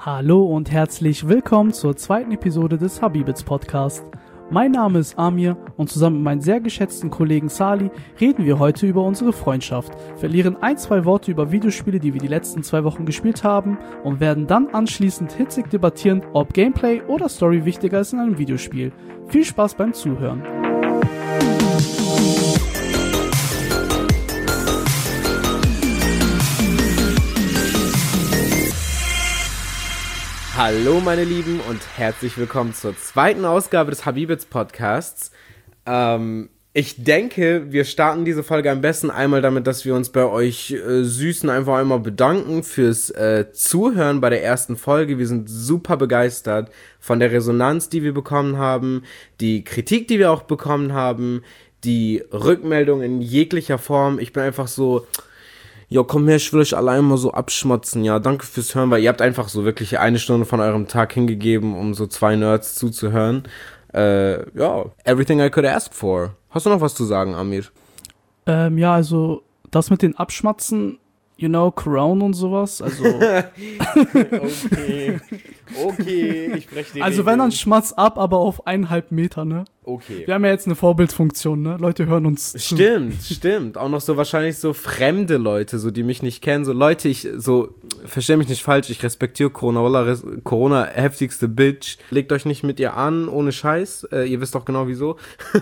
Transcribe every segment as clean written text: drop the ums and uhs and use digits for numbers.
Hallo und herzlich willkommen zur zweiten Episode des Habibits Podcast. Mein Name ist Amir und zusammen mit meinem sehr geschätzten Kollegen Sali reden wir heute über unsere Freundschaft, verlieren ein, zwei Worte über Videospiele, die wir die letzten 2 Wochen gespielt haben und werden dann anschließend hitzig debattieren, ob Gameplay oder Story wichtiger ist in einem Videospiel. Viel Spaß beim Zuhören. Hallo meine Lieben und herzlich willkommen zur zweiten Ausgabe des Habibits Podcasts. Ich denke, wir starten diese Folge am besten einmal damit, dass wir uns bei euch Süßen einfach einmal bedanken fürs Zuhören bei der ersten Folge. Wir sind super begeistert von der Resonanz, die wir bekommen haben, die Kritik, die wir auch bekommen haben, die Rückmeldung in jeglicher Form. Ich bin einfach so... Jo, komm her, ich will euch allein mal so abschmotzen, ja, danke fürs Hören, weil ihr habt einfach so wirklich 1 Stunde von eurem Tag hingegeben, um so 2 Nerds zuzuhören. Ja, everything I could ask for. Hast du noch was zu sagen, Amir? Ja, also das mit den Abschmatzen, you know, Crown und sowas, also... Okay, ich breche die Also Regeln. wenn, dann schmatz ab, aber auf 1,5 Meter, ne? Okay. Wir haben ja jetzt eine Vorbildfunktion, ne? Leute hören uns zu. Stimmt. Auch noch so wahrscheinlich so fremde Leute, so die mich nicht kennen. So Leute, versteh mich nicht falsch, ich respektiere Corona heftigste Bitch. Legt euch nicht mit ihr an, ohne Scheiß. Ihr wisst doch genau wieso.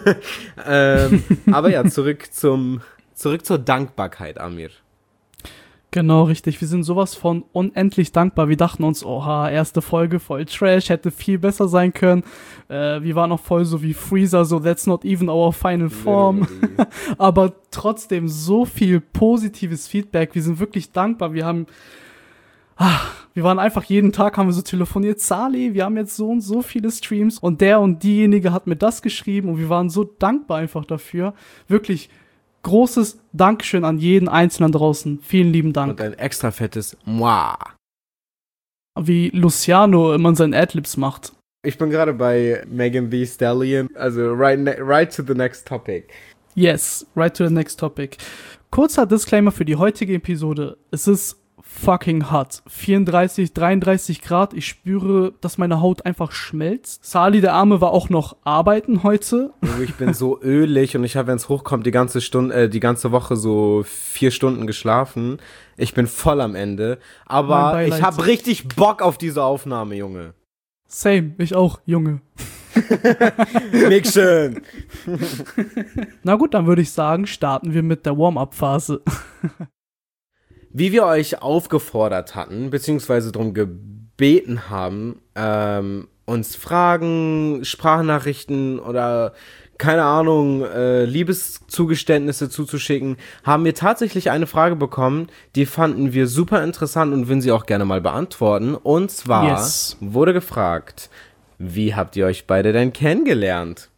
Aber ja, zurück zur Dankbarkeit, Amir. Genau, richtig. Wir sind sowas von unendlich dankbar. Wir dachten uns, oha, erste Folge voll Trash, hätte viel besser sein können. Wir waren noch voll so wie Freezer, so that's not even our final form. Aber trotzdem so viel positives Feedback. Wir sind wirklich dankbar. Wir waren einfach jeden Tag, haben wir so telefoniert, Sali, wir haben jetzt so und so viele Streams und der und diejenige hat mir das geschrieben und wir waren so dankbar einfach dafür. Wirklich großes Dankeschön an jeden Einzelnen draußen. Vielen lieben Dank. Und ein extra fettes Moi. Wie Luciano immer seinen Adlibs macht. Ich bin gerade bei Megan Thee Stallion, also right to the next topic. Yes, right to the next topic. Kurzer Disclaimer für die heutige Episode. Es ist fucking hot. 34, 33 Grad. Ich spüre, dass meine Haut einfach schmelzt. Sali, der Arme, war auch noch arbeiten heute. Ich bin so ölig und ich habe, wenn es hochkommt, die ganze Woche so 4 Stunden geschlafen. Ich bin voll am Ende. Aber ich habe richtig Bock auf diese Aufnahme, Junge. Same, ich auch, Junge. Nix schön. Na gut, dann würde ich sagen, starten wir mit der Warm-up-Phase. Wie wir euch aufgefordert hatten, beziehungsweise darum gebeten haben, uns Fragen, Sprachnachrichten oder, keine Ahnung, Liebeszugeständnisse zuzuschicken, haben wir tatsächlich eine Frage bekommen, die fanden wir super interessant und würden sie auch gerne mal beantworten. Und zwar wurde gefragt, wie habt ihr euch beide denn kennengelernt?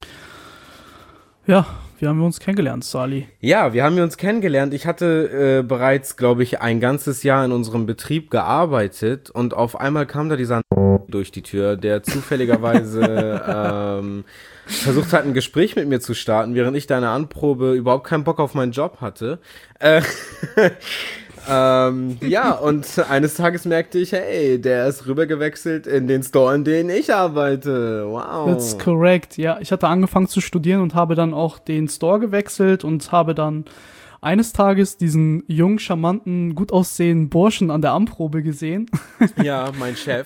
Ja, wie haben wir uns kennengelernt, Sali? Ja, wir haben uns kennengelernt. Ich hatte bereits, glaube ich, ein ganzes Jahr in unserem Betrieb gearbeitet und auf einmal kam da dieser durch die Tür, der zufälligerweise versucht hat, ein Gespräch mit mir zu starten, während ich da in der Anprobe überhaupt keinen Bock auf meinen Job hatte. Ja, und eines Tages merkte ich, hey, der ist rübergewechselt in den Store, in dem ich arbeite. Wow. That's correct, ja. Ich hatte angefangen zu studieren und habe dann auch den Store gewechselt und habe dann eines Tages diesen jungen, charmanten, gut aussehenden Burschen an der Anprobe gesehen. Ja, mein Chef.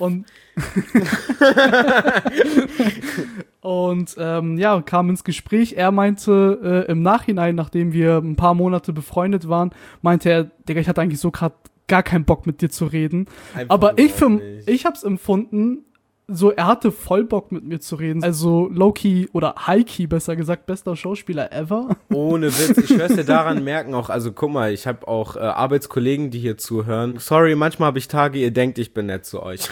Und ja, kam ins Gespräch. Er meinte im Nachhinein, nachdem wir ein paar Monate befreundet waren, meinte er, Digga, ich hatte eigentlich so gerade gar keinen Bock mit dir zu reden. Einfach aber ich hab's empfunden, so, er hatte voll Bock mit mir zu reden. Also Low-Key oder High-Key, besser gesagt, bester Schauspieler ever. Ohne Witz, ich schwör's dir daran merken auch, also guck mal, ich habe auch Arbeitskollegen, die hier zuhören. Sorry, manchmal habe ich Tage, ihr denkt, ich bin nett zu euch.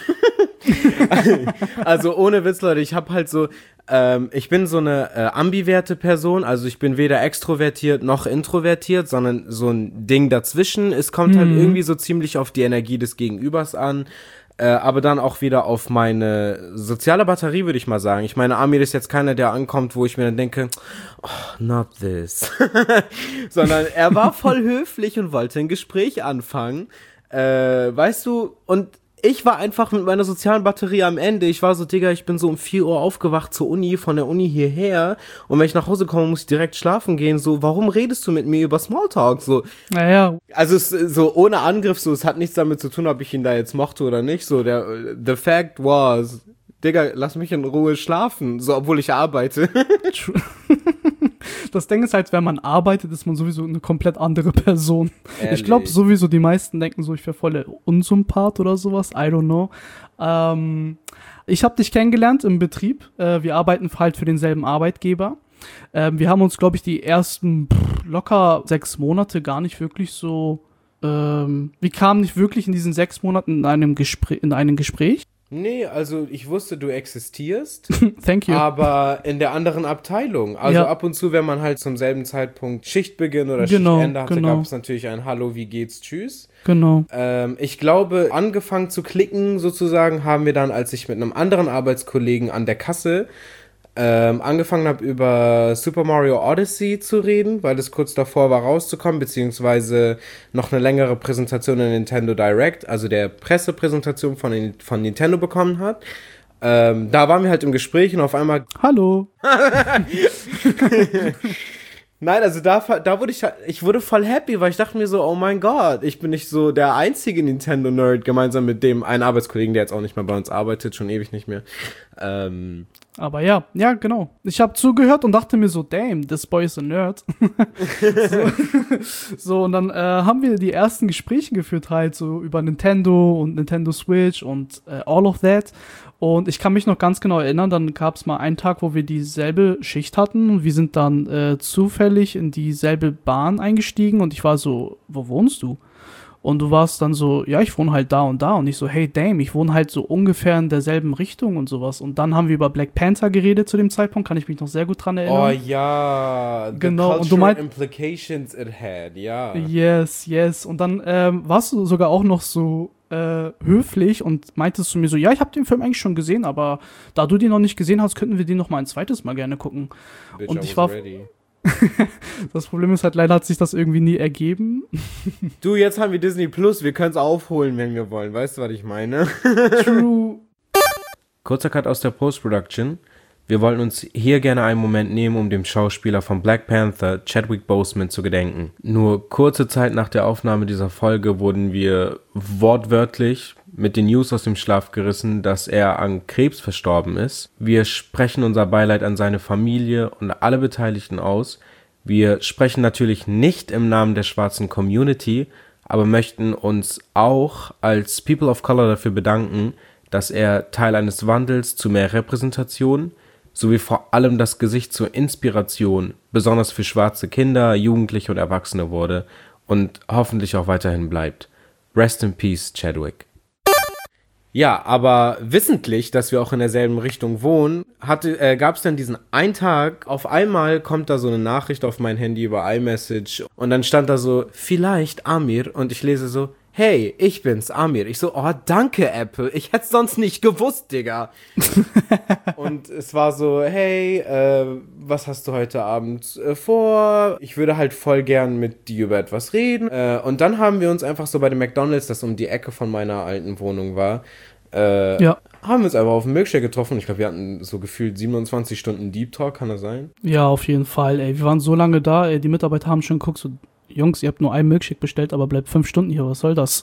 Also ohne Witz, Leute, ich habe halt so, ich bin so eine ambiverte Person, also ich bin weder extrovertiert noch introvertiert, sondern so ein Ding dazwischen. Es kommt halt irgendwie so ziemlich auf die Energie des Gegenübers an. Aber dann auch wieder auf meine soziale Batterie, würde ich mal sagen. Ich meine, Amir ist jetzt keiner, der ankommt, wo ich mir dann denke, oh, not this. Sondern er war voll höflich und wollte ein Gespräch anfangen. Weißt du, und ich war einfach mit meiner sozialen Batterie am Ende. Ich war so, Digga, ich bin so um 4 Uhr aufgewacht zur Uni, von der Uni hierher. Und wenn ich nach Hause komme, muss ich direkt schlafen gehen. So, warum redest du mit mir über Smalltalk? So, Naja. also es, so ohne Angriff, so, es hat nichts damit zu tun, ob ich ihn da jetzt mochte oder nicht. So, the fact was, Digga, lass mich in Ruhe schlafen. So, obwohl ich arbeite. Das Ding ist halt, wenn man arbeitet, ist man sowieso eine komplett andere Person. Ehrlich? Ich glaube sowieso, die meisten denken so, ich wäre voll der Unsympath oder sowas. I don't know. Ich habe dich kennengelernt im Betrieb. Wir arbeiten halt für denselben Arbeitgeber. Wir haben uns, glaube ich, die ersten locker 6 Monate gar nicht wirklich so... wir kamen nicht wirklich in diesen 6 Monaten in einem Gespräch. Nee, also ich wusste, du existierst. Thank you. Aber in der anderen Abteilung. Also Ja. ab und zu, wenn man halt zum selben Zeitpunkt Schichtbeginn oder Genau, Schichtende hatte, genau. gab es natürlich ein Hallo, wie geht's, tschüss. Genau. Ich glaube, angefangen zu klicken sozusagen haben wir dann, als ich mit einem anderen Arbeitskollegen an der Kasse angefangen habe, über Super Mario Odyssey zu reden, weil es kurz davor war rauszukommen, beziehungsweise noch eine längere Präsentation in Nintendo Direct, also der Pressepräsentation von Nintendo bekommen hat. Da waren wir halt im Gespräch und auf einmal... Hallo. Nein, also da wurde ich wurde voll happy, weil ich dachte mir so, oh mein Gott, ich bin nicht so der einzige Nintendo-Nerd, gemeinsam mit dem einen Arbeitskollegen, der jetzt auch nicht mehr bei uns arbeitet, schon ewig nicht mehr. Aber ja, genau. Ich habe zugehört und dachte mir so, damn, this boy is a nerd. so, und dann haben wir die ersten Gespräche geführt halt so über Nintendo und Nintendo Switch und all of that. Und ich kann mich noch ganz genau erinnern, dann gab es mal einen Tag, wo wir dieselbe Schicht hatten und wir sind dann zufällig in dieselbe Bahn eingestiegen und ich war so, wo wohnst du? Und du warst dann so, ja, ich wohne halt da. Und ich so, hey, damn, ich wohne halt so ungefähr in derselben Richtung und sowas. Und dann haben wir über Black Panther geredet zu dem Zeitpunkt, kann ich mich noch sehr gut dran erinnern. Oh ja, the Genau, und du cultural meint- implications it had, ja. Yes. Und dann warst du sogar auch noch so höflich und meintest zu mir so, ja, ich habe den Film eigentlich schon gesehen, aber da du den noch nicht gesehen hast, könnten wir den noch mal ein zweites Mal gerne gucken. Bitch, Und I ich was war- ready. Das Problem ist halt, leider hat sich das irgendwie nie ergeben. Du, jetzt haben wir Disney Plus, wir können es aufholen, wenn wir wollen. Weißt du, was ich meine? True. Kurzer Cut aus der Post-Production. Wir wollten uns hier gerne einen Moment nehmen, um dem Schauspieler von Black Panther, Chadwick Boseman, zu gedenken. Nur kurze Zeit nach der Aufnahme dieser Folge wurden wir wortwörtlich mit den News aus dem Schlaf gerissen, dass er an Krebs verstorben ist. Wir sprechen unser Beileid an seine Familie und alle Beteiligten aus. Wir sprechen natürlich nicht im Namen der schwarzen Community, aber möchten uns auch als People of Color dafür bedanken, dass er Teil eines Wandels zu mehr Repräsentation sowie vor allem das Gesicht zur Inspiration, besonders für schwarze Kinder, Jugendliche und Erwachsene wurde und hoffentlich auch weiterhin bleibt. Rest in Peace, Chadwick. Ja, aber wissentlich, dass wir auch in derselben Richtung wohnen, gab es dann diesen einen Tag, auf einmal kommt da so eine Nachricht auf mein Handy über iMessage und dann stand da so, vielleicht Amir, und ich lese so, hey, ich bin's, Amir. Ich so, oh, danke, Apple, ich hätt's sonst nicht gewusst, Digga. Und es war so, hey, was hast du heute Abend vor? Ich würde halt voll gern mit dir über etwas reden. Und dann haben wir uns einfach so bei dem McDonald's, das um die Ecke von meiner alten Wohnung war, Ja. haben wir uns einfach auf dem Milkshake getroffen. Ich glaube, wir hatten so gefühlt 27 Stunden Deep Talk, kann das sein? Ja, auf jeden Fall, ey. Wir waren so lange da, ey. Die Mitarbeiter haben schon geguckt, so, Jungs, ihr habt nur einen Milkshake bestellt, aber bleibt 5 Stunden hier, was soll das?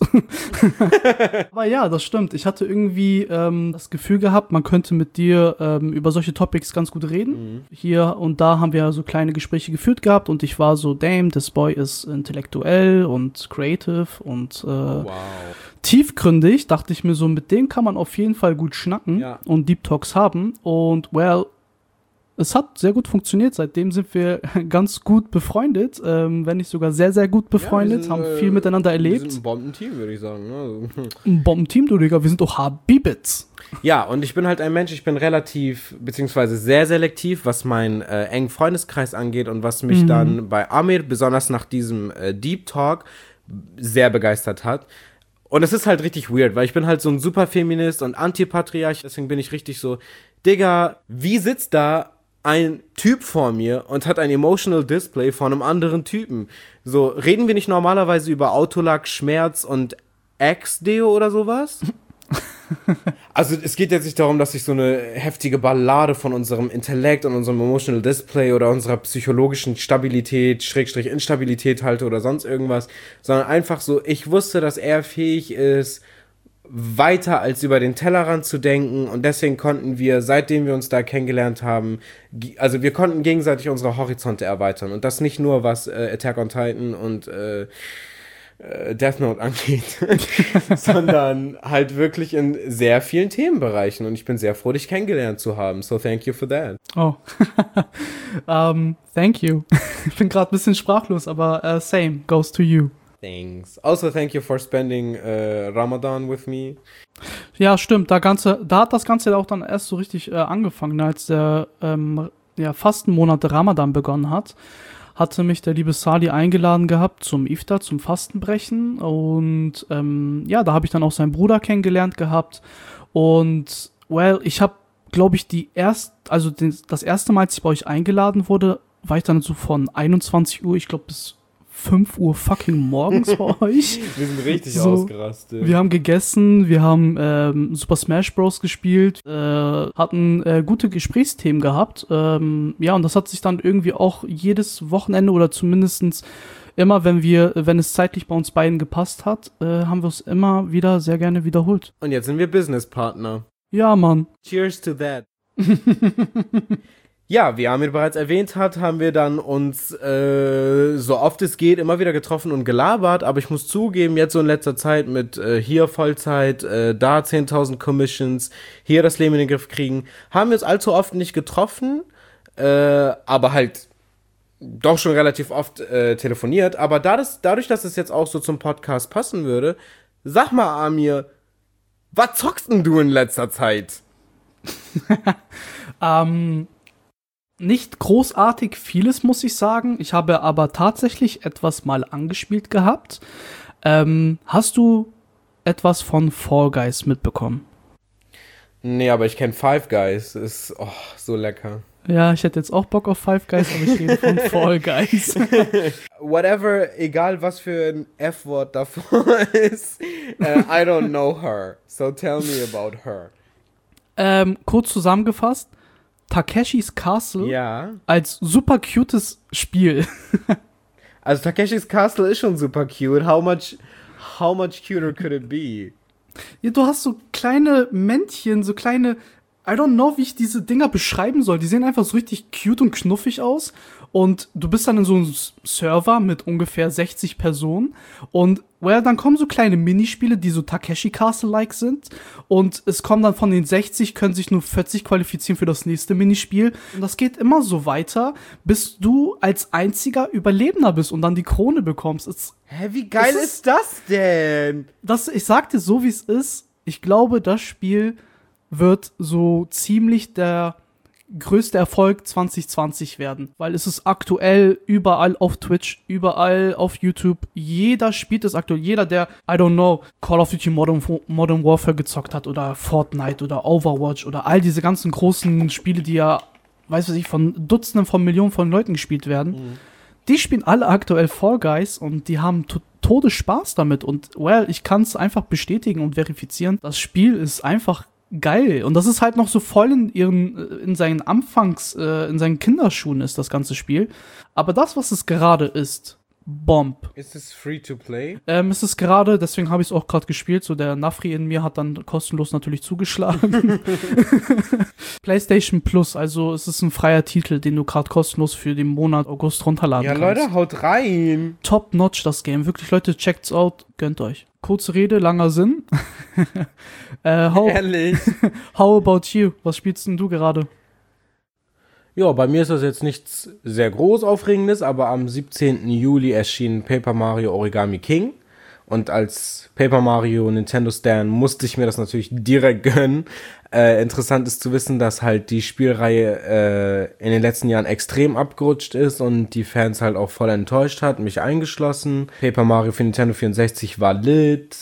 Aber ja, das stimmt. Ich hatte irgendwie das Gefühl gehabt, man könnte mit dir über solche Topics ganz gut reden. Hier und da haben wir so kleine Gespräche geführt gehabt und ich war so, damn, this boy ist intellektuell und creative und Wow. tiefgründig. Dachte ich mir so, mit dem kann man auf jeden Fall gut schnacken Ja. und Deep Talks haben. Und well, es hat sehr gut funktioniert. Seitdem sind wir ganz gut befreundet, wenn nicht sogar sehr, sehr gut befreundet, haben viel miteinander Wir erlebt. sind ein Bombenteam, würde ich sagen. Ne? Ein Bombenteam, du Digga, wir sind doch Habibits. Ja, und ich bin halt ein Mensch, ich bin relativ, beziehungsweise sehr selektiv, was meinen engen Freundeskreis angeht und was mich dann bei Amir, besonders nach diesem Deep Talk, sehr begeistert hat. Und es ist halt richtig weird, weil ich bin halt so ein Superfeminist und Antipatriarch, deswegen bin ich richtig so, Digga, wie sitzt da ein Typ vor mir und hat ein Emotional Display von einem anderen Typen? So, reden wir nicht normalerweise über Autolack, Schmerz und Ex-Deo oder sowas? Also es geht jetzt nicht darum, dass ich so eine heftige Ballade von unserem Intellekt und unserem Emotional Display oder unserer psychologischen Stabilität, Schrägstrich Instabilität halte oder sonst irgendwas, sondern einfach so, ich wusste, dass er fähig ist, weiter als über den Tellerrand zu denken, und deswegen konnten wir, seitdem wir uns da kennengelernt haben, also wir konnten gegenseitig unsere Horizonte erweitern, und das nicht nur was Attack on Titan und Death Note angeht, sondern halt wirklich in sehr vielen Themenbereichen, und ich bin sehr froh, dich kennengelernt zu haben, so thank you for that. Oh, thank you. Ich bin gerade ein bisschen sprachlos, aber same goes to you. Thanks. Also thank you for spending Ramadan with me. Ja, stimmt. Da hat das Ganze auch dann erst so richtig angefangen, als der Fastenmonat der Ramadan begonnen hat. Hatte mich der liebe Sali eingeladen gehabt zum Iftar, zum Fastenbrechen. Und da habe ich dann auch seinen Bruder kennengelernt gehabt. Und, ich habe, glaube ich, das erste Mal, als ich bei euch eingeladen wurde, war ich dann so von 21 Uhr, ich glaube, bis 5 Uhr fucking morgens bei euch. Wir sind richtig ausgerastet. Wir haben gegessen, wir haben Super Smash Bros. Gespielt, hatten gute Gesprächsthemen gehabt. Und das hat sich dann irgendwie auch jedes Wochenende oder zumindest immer, wenn es zeitlich bei uns beiden gepasst hat, haben wir es immer wieder sehr gerne wiederholt. Und jetzt sind wir Businesspartner. Ja, Mann. Cheers to that. Ja, wie Amir bereits erwähnt hat, haben wir dann uns so oft es geht immer wieder getroffen und gelabert, aber ich muss zugeben, jetzt so in letzter Zeit mit hier Vollzeit, da 10.000 Commissions, hier das Leben in den Griff kriegen, haben wir uns allzu oft nicht getroffen, aber halt doch schon relativ oft telefoniert, aber dadurch, dass es jetzt auch so zum Podcast passen würde, sag mal, Amir, was zockst denn du in letzter Zeit? Nicht großartig vieles, muss ich sagen. Ich habe aber tatsächlich etwas mal angespielt gehabt. Hast du etwas von Fall Guys mitbekommen? Nee, aber ich kenne Five Guys. Ist so lecker. Ja, ich hätte jetzt auch Bock auf Five Guys, aber ich rede von Fall Guys. Whatever, egal was für ein F-Wort davor ist, I don't know her. So tell me about her. Kurz zusammengefasst, Takeshis Castle als super cutes Spiel. Also Takeshis Castle ist schon super cute. How much cuter could it be? Ja, du hast so kleine Männchen, so kleine, I don't know, wie ich diese Dinger beschreiben soll. Die sehen einfach so richtig cute und knuffig aus. Und du bist dann in so einem Server mit ungefähr 60 Personen. Und dann kommen so kleine Minispiele, die so Takeshi Castle-like sind. Und es kommen dann von den 60, können sich nur 40 qualifizieren für das nächste Minispiel. Und das geht immer so weiter, bis du als einziger Überlebender bist und dann die Krone bekommst. Hä, wie geil ist das denn? Ich sag dir so, wie es ist. Ich glaube, das Spiel wird so ziemlich der größte Erfolg 2020 werden, weil es ist aktuell überall auf Twitch, überall auf YouTube, jeder spielt es aktuell, jeder, der, I don't know, Call of Duty Modern Warfare gezockt hat oder Fortnite oder Overwatch oder all diese ganzen großen Spiele, die ja, weiß ich, von Dutzenden von Millionen von Leuten gespielt werden, die spielen alle aktuell Fall Guys und die haben Todesspaß damit und, ich kann es einfach bestätigen und verifizieren, das Spiel ist einfach geil. Und das ist halt noch so voll in seinen in seinen Kinderschuhen ist das ganze Spiel. Aber das, was es gerade ist, Bomb. Ist es free to play? Es ist gerade, deswegen habe ich es auch gerade gespielt, so der Nafri in mir hat dann kostenlos natürlich zugeschlagen. PlayStation Plus, also es ist ein freier Titel, den du gerade kostenlos für den Monat August runterladen kannst. Ja, Leute, haut rein! Top notch das Game, wirklich, Leute, checkt's out, gönnt euch. Kurze Rede, langer Sinn. Ehrlich? How about you? Was spielst denn du gerade? Ja, bei mir ist das jetzt nichts sehr groß Aufregendes, aber am 17. Juli erschien Paper Mario Origami King. Und als Paper Mario Nintendo Stan musste ich mir das natürlich direkt gönnen. Interessant ist zu wissen, dass halt die Spielreihe in den letzten Jahren extrem abgerutscht ist und die Fans halt auch voll enttäuscht hat, mich eingeschlossen. Paper Mario für Nintendo 64 war lit,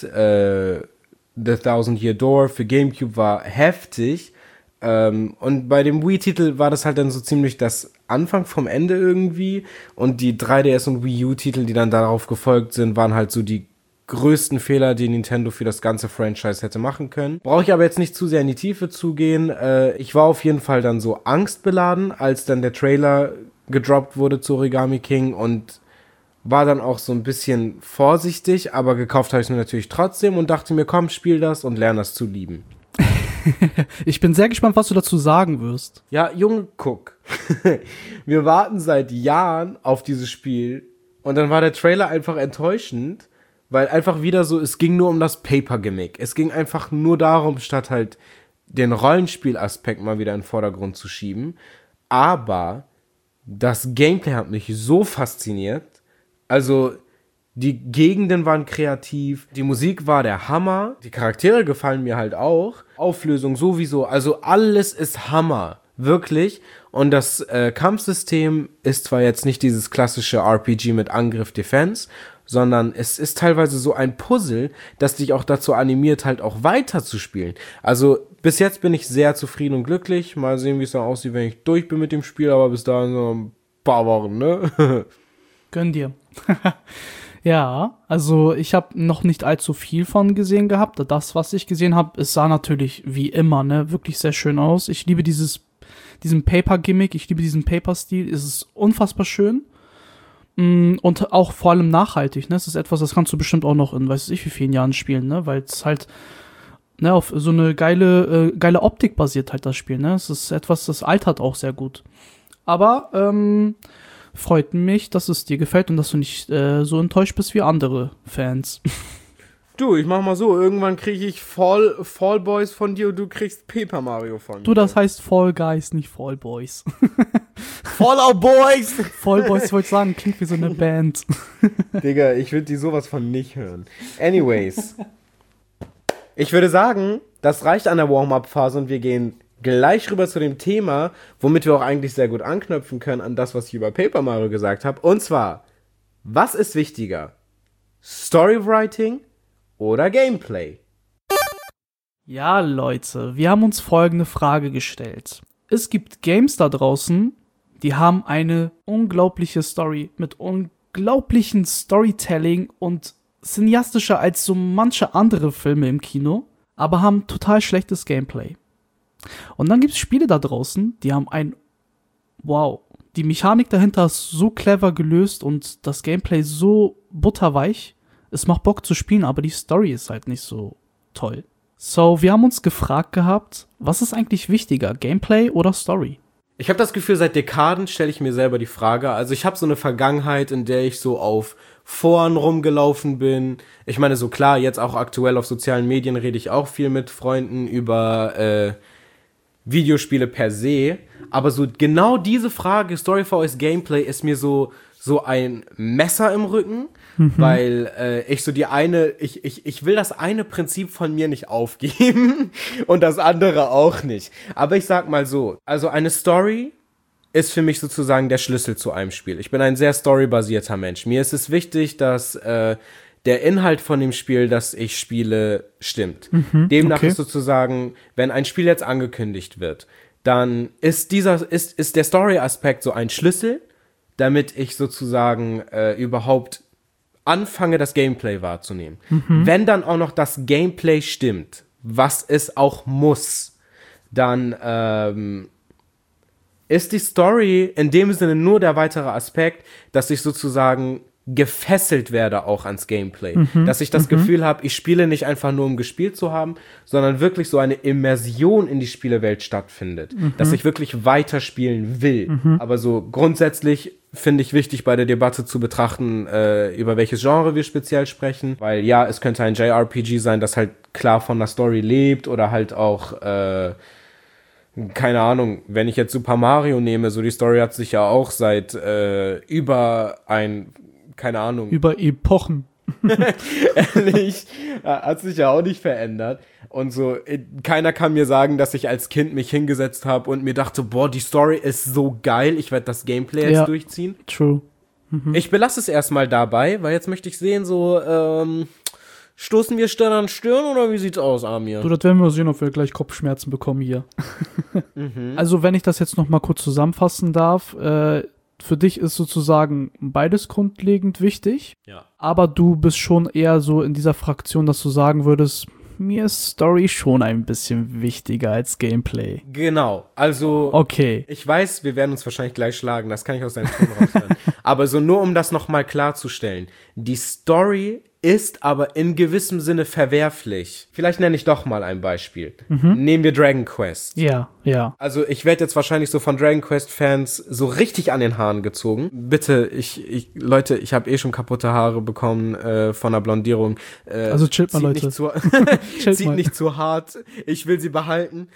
The Thousand Year Door für GameCube war heftig. Und bei dem Wii-Titel war das halt dann so ziemlich das Anfang vom Ende irgendwie. Und die 3DS und Wii U-Titel, die dann darauf gefolgt sind, waren halt so die größten Fehler, die Nintendo für das ganze Franchise hätte machen können. Brauche ich aber jetzt nicht zu sehr in die Tiefe zu gehen. Ich war auf jeden Fall dann so angstbeladen, als dann der Trailer gedroppt wurde zu Origami King und war dann auch so ein bisschen vorsichtig, aber gekauft habe ich es mir natürlich trotzdem und dachte mir, komm, spiel das und lerne das zu lieben. Ich bin sehr gespannt, was du dazu sagen wirst. Ja, Junge, guck. Wir warten seit Jahren auf dieses Spiel und dann war der Trailer einfach enttäuschend, weil einfach wieder so, es ging nur um das Paper-Gimmick. Es ging einfach nur darum, statt halt den Rollenspielaspekt mal wieder in den Vordergrund zu schieben. Aber das Gameplay hat mich so fasziniert. Also, die Gegenden waren kreativ, die Musik war der Hammer, die Charaktere gefallen mir halt auch, Auflösung sowieso, also alles ist Hammer, wirklich. Und das Kampfsystem ist zwar jetzt nicht dieses klassische RPG mit Angriff, Defense, sondern es ist teilweise so ein Puzzle, das dich auch dazu animiert, halt auch weiter zu spielen. Also bis jetzt bin ich sehr zufrieden und glücklich. Mal sehen, wie es dann aussieht, wenn ich durch bin mit dem Spiel, aber bis dahin so ein paar Wochen, ne? Gönn dir. Ja, also ich habe noch nicht allzu viel von gesehen gehabt. Das, was ich gesehen habe, es sah natürlich wie immer, ne, wirklich sehr schön aus. Ich liebe diesen Paper-Gimmick, ich liebe diesen Paper-Stil. Es ist unfassbar schön. Und auch vor allem nachhaltig, ne? Es ist etwas, das kannst du bestimmt auch noch in, weiß ich wie vielen Jahren spielen, ne? Weil es halt, ne, auf so eine geile Optik basiert halt das Spiel, ne? Es ist etwas, das altert auch sehr gut. Aber, freut mich, dass es dir gefällt und dass du nicht so enttäuscht bist wie andere Fans. Du, ich mach mal so, irgendwann kriege ich Fall Boys von dir und du kriegst Paper Mario von mir. Du, das heißt Fall Guys, nicht Fall Boys. Fallout Boys! Fall Boys, wollte ich sagen, klingt wie so eine Band. Digga, ich würde die sowas von nicht hören. Anyways. Ich würde sagen, das reicht an der Warm-Up-Phase und wir gehen gleich rüber zu dem Thema, womit wir auch eigentlich sehr gut anknüpfen können an das, was ich über Paper Mario gesagt habe. Und zwar, was ist wichtiger? Storywriting oder Gameplay? Ja, Leute, wir haben uns folgende Frage gestellt. Es gibt Games da draußen, die haben eine unglaubliche Story mit unglaublichen Storytelling und cineastischer als so manche andere Filme im Kino, aber haben total schlechtes Gameplay. Und dann gibt es Spiele da draußen, die haben die Mechanik dahinter ist so clever gelöst und das Gameplay so butterweich. Es macht Bock zu spielen, aber die Story ist halt nicht so toll. So, wir haben uns gefragt gehabt, was ist eigentlich wichtiger, Gameplay oder Story? Ich habe das Gefühl, seit Dekaden stelle ich mir selber die Frage. Also ich habe so eine Vergangenheit, in der ich so auf Foren rumgelaufen bin. Ich meine, so klar, jetzt auch aktuell auf sozialen Medien rede ich auch viel mit Freunden über Videospiele per se. Aber so genau diese Frage, Story vs. Gameplay, ist mir so ein Messer im Rücken, weil ich will das eine Prinzip von mir nicht aufgeben und das andere auch nicht. Aber ich sag mal so, also eine Story ist für mich sozusagen der Schlüssel zu einem Spiel. Ich bin ein sehr storybasierter Mensch. Mir ist es wichtig, dass der Inhalt von dem Spiel, das ich spiele, stimmt. Demnach ist sozusagen, wenn ein Spiel jetzt angekündigt wird, dann ist der Story-Aspekt so ein Schlüssel, damit ich sozusagen überhaupt anfange, das Gameplay wahrzunehmen. Wenn dann auch noch das Gameplay stimmt, was es auch muss, dann ist die Story in dem Sinne nur der weitere Aspekt, dass ich sozusagen gefesselt werde auch ans Gameplay. Dass ich das Gefühl habe, ich spiele nicht einfach nur, um gespielt zu haben, sondern wirklich so eine Immersion in die Spielewelt stattfindet. Dass ich wirklich weiterspielen will. Aber so grundsätzlich finde ich wichtig, bei der Debatte zu betrachten, über welches Genre wir speziell sprechen. Weil ja, es könnte ein JRPG sein, das halt klar von der Story lebt oder halt auch keine Ahnung, wenn ich jetzt Super Mario nehme, so die Story hat sich ja auch seit über Epochen. Ehrlich, hat sich ja auch nicht verändert. Und so, keiner kann mir sagen, dass ich als Kind mich hingesetzt habe und mir dachte, boah, die Story ist so geil, ich werde das Gameplay jetzt durchziehen. True. Ich belasse es erstmal dabei, weil jetzt möchte ich sehen, so, stoßen wir Stirn an Stirn oder wie sieht's aus, Amir? Du, das werden wir sehen, ob wir gleich Kopfschmerzen bekommen hier. Also, wenn ich das jetzt noch mal kurz zusammenfassen darf, für dich ist sozusagen beides grundlegend wichtig, Ja. aber du bist schon eher so in dieser Fraktion, dass du sagen würdest, mir ist Story schon ein bisschen wichtiger als Gameplay. Genau, also Okay. ich weiß, wir werden uns wahrscheinlich gleich schlagen, das kann ich aus deinem Ton raushören. Aber so nur um das nochmal klarzustellen, die Story ist aber in gewissem Sinne verwerflich. Vielleicht nenne ich doch mal ein Beispiel. Nehmen wir Dragon Quest. Ja. Also ich werde jetzt wahrscheinlich so von Dragon Quest Fans so richtig an den Haaren gezogen. Bitte, Leute, ich habe schon kaputte Haare bekommen von der Blondierung. Also chillt mal, Leute. Zieht nicht zu hart. Ich will sie behalten.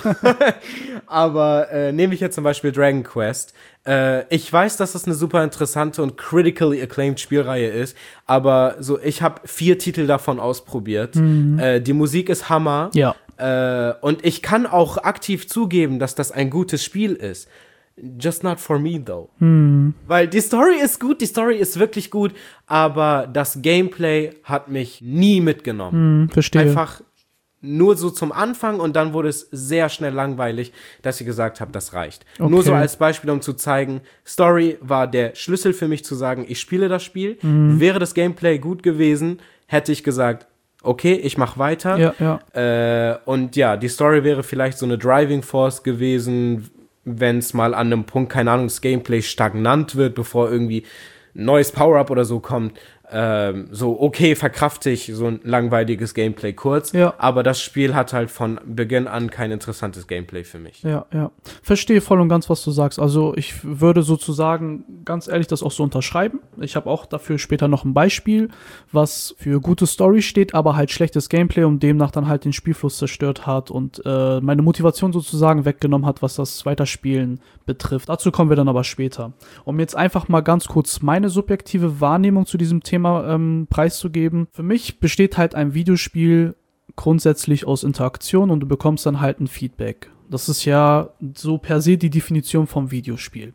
Aber nehme ich jetzt zum Beispiel Dragon Quest. Ich weiß, dass das eine super interessante und critically acclaimed Spielreihe ist, aber so, ich habe 4 Titel davon ausprobiert. Die Musik ist Hammer. Ja. Und ich kann auch aktiv zugeben, dass das ein gutes Spiel ist. Just not for me, though. Weil die Story ist gut, die Story ist wirklich gut, aber das Gameplay hat mich nie mitgenommen. Verstehe. Einfach nur so zum Anfang und dann wurde es sehr schnell langweilig, dass ich gesagt habe, das reicht. Okay. Nur so als Beispiel, um zu zeigen, Story war der Schlüssel für mich zu sagen, ich spiele das Spiel. Wäre das Gameplay gut gewesen, hätte ich gesagt, okay, ich mache weiter. Ja. Und ja, die Story wäre vielleicht so eine Driving Force gewesen, wenn es mal an einem Punkt, keine Ahnung, das Gameplay stagnant wird, bevor irgendwie ein neues Power-Up oder so kommt. So, okay, verkrafte ich so ein langweiliges Gameplay kurz, Ja. aber das Spiel hat halt von Beginn an kein interessantes Gameplay für mich. Ja. Verstehe voll und ganz, was du sagst. Also ich würde sozusagen ganz ehrlich das auch so unterschreiben. Ich habe auch dafür später noch ein Beispiel, was für gute Story steht, aber halt schlechtes Gameplay und demnach dann halt den Spielfluss zerstört hat und meine Motivation sozusagen weggenommen hat, was das Weiterspielen betrifft. Dazu kommen wir dann aber später. Um jetzt einfach mal ganz kurz meine subjektive Wahrnehmung zu diesem Thema preiszugeben. Für mich besteht halt ein Videospiel grundsätzlich aus Interaktion und du bekommst dann halt ein Feedback. Das ist ja so per se die Definition vom Videospiel.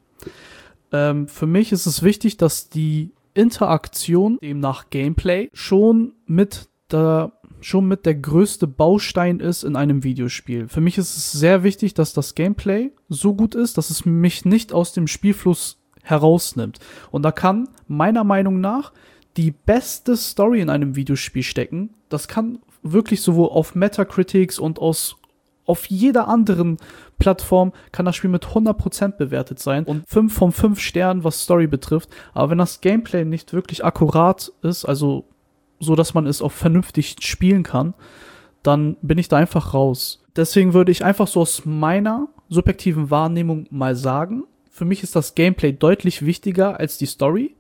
Für mich ist es wichtig, dass die Interaktion, demnach Gameplay, schon mit der größte Baustein ist in einem Videospiel. Für mich ist es sehr wichtig, dass das Gameplay so gut ist, dass es mich nicht aus dem Spielfluss herausnimmt. Und da kann meiner Meinung nach die beste Story in einem Videospiel stecken. Das kann wirklich sowohl auf Metacritics und auf jeder anderen Plattform kann das Spiel mit 100% bewertet sein und 5 von 5 Sternen, was Story betrifft. Aber wenn das Gameplay nicht wirklich akkurat ist, also so, dass man es auch vernünftig spielen kann, dann bin ich da einfach raus. Deswegen würde ich einfach so aus meiner subjektiven Wahrnehmung mal sagen, für mich ist das Gameplay deutlich wichtiger als die Story,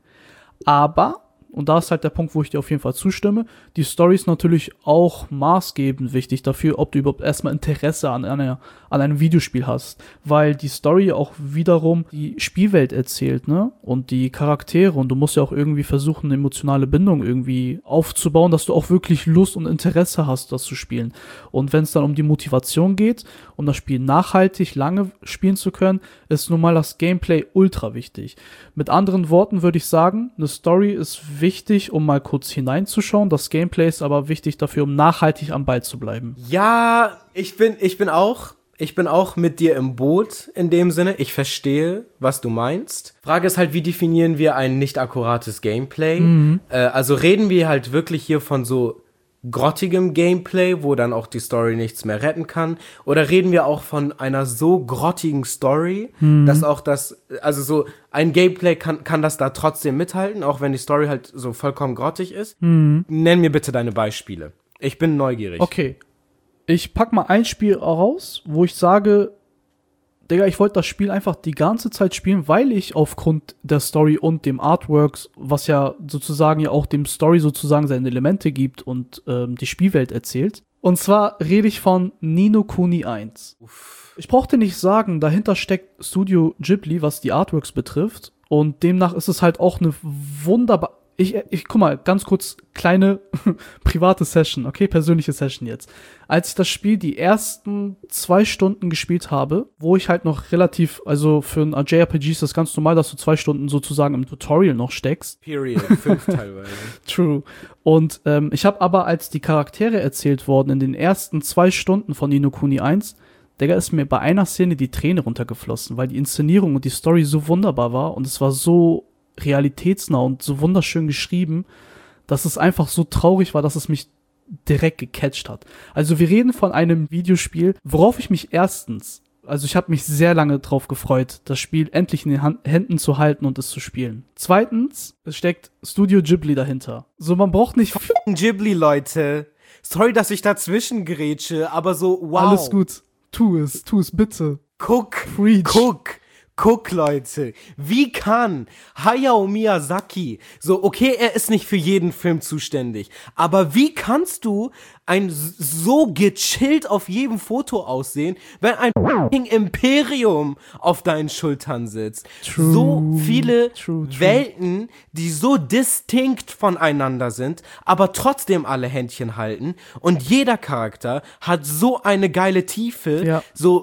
aber, und da ist halt der Punkt, wo ich dir auf jeden Fall zustimme, die Story ist natürlich auch maßgebend wichtig dafür, ob du überhaupt erstmal Interesse an einem Videospiel hast, weil die Story auch wiederum die Spielwelt erzählt, ne, und die Charaktere, und du musst ja auch irgendwie versuchen, eine emotionale Bindung irgendwie aufzubauen, dass du auch wirklich Lust und Interesse hast, das zu spielen. Und wenn es dann um die Motivation geht, um das Spiel nachhaltig lange spielen zu können, ist nun mal das Gameplay ultra wichtig. Mit anderen Worten würde ich sagen, eine Story ist wichtig, um mal kurz hineinzuschauen. Das Gameplay ist aber wichtig dafür, um nachhaltig am Ball zu bleiben. Ja, ich bin auch mit dir im Boot in dem Sinne. Ich verstehe, was du meinst. Frage ist halt, wie definieren wir ein nicht akkurates Gameplay? Also reden wir halt wirklich hier von so grottigem Gameplay, wo dann auch die Story nichts mehr retten kann? Oder reden wir auch von einer so grottigen Story, dass auch also so ein Gameplay kann das da trotzdem mithalten, auch wenn die Story halt so vollkommen grottig ist? Nenn mir bitte deine Beispiele. Ich bin neugierig. Okay. Ich pack mal ein Spiel raus, wo ich sage, Digga, ich wollte das Spiel einfach die ganze Zeit spielen, weil ich aufgrund der Story und dem Artwork, was ja sozusagen ja auch dem Story sozusagen seine Elemente gibt und die Spielwelt erzählt. Und zwar rede ich von Ni no Kuni 1. Ich brauchte nicht sagen, dahinter steckt Studio Ghibli, was die Artworks betrifft. Und demnach ist es halt auch eine wunderbar. Guck mal, ganz kurz, kleine private Session, okay, persönliche Session jetzt. Als ich das Spiel die ersten 2 Stunden gespielt habe, wo ich halt noch relativ, also für ein JRPG ist das ganz normal, dass du 2 Stunden sozusagen im Tutorial noch steckst. Period, 5 teilweise. True. Und ich habe aber, als die Charaktere erzählt wurden in den ersten 2 Stunden von Ni no Kuni 1, Digga, ist mir bei einer Szene die Träne runtergeflossen, weil die Inszenierung und die Story so wunderbar war und es war so realitätsnah und so wunderschön geschrieben, dass es einfach so traurig war, dass es mich direkt gecatcht hat. Also wir reden von einem Videospiel, worauf ich mich also ich habe mich sehr lange drauf gefreut, das Spiel endlich in den Händen zu halten und es zu spielen. Zweitens, es steckt Studio Ghibli dahinter. So, man braucht nicht... Ghibli, Leute. Sorry, dass ich dazwischen grätsche, aber so, wow. Alles gut. Tu es bitte. Guck, Leute, wie kann Hayao Miyazaki, so, okay, er ist nicht für jeden Film zuständig, aber wie kannst du so gechillt auf jedem Foto aussehen, wenn ein Imperium auf deinen Schultern sitzt? So viele Welten, die so distinkt voneinander sind, aber trotzdem alle Händchen halten und jeder Charakter hat so eine geile Tiefe,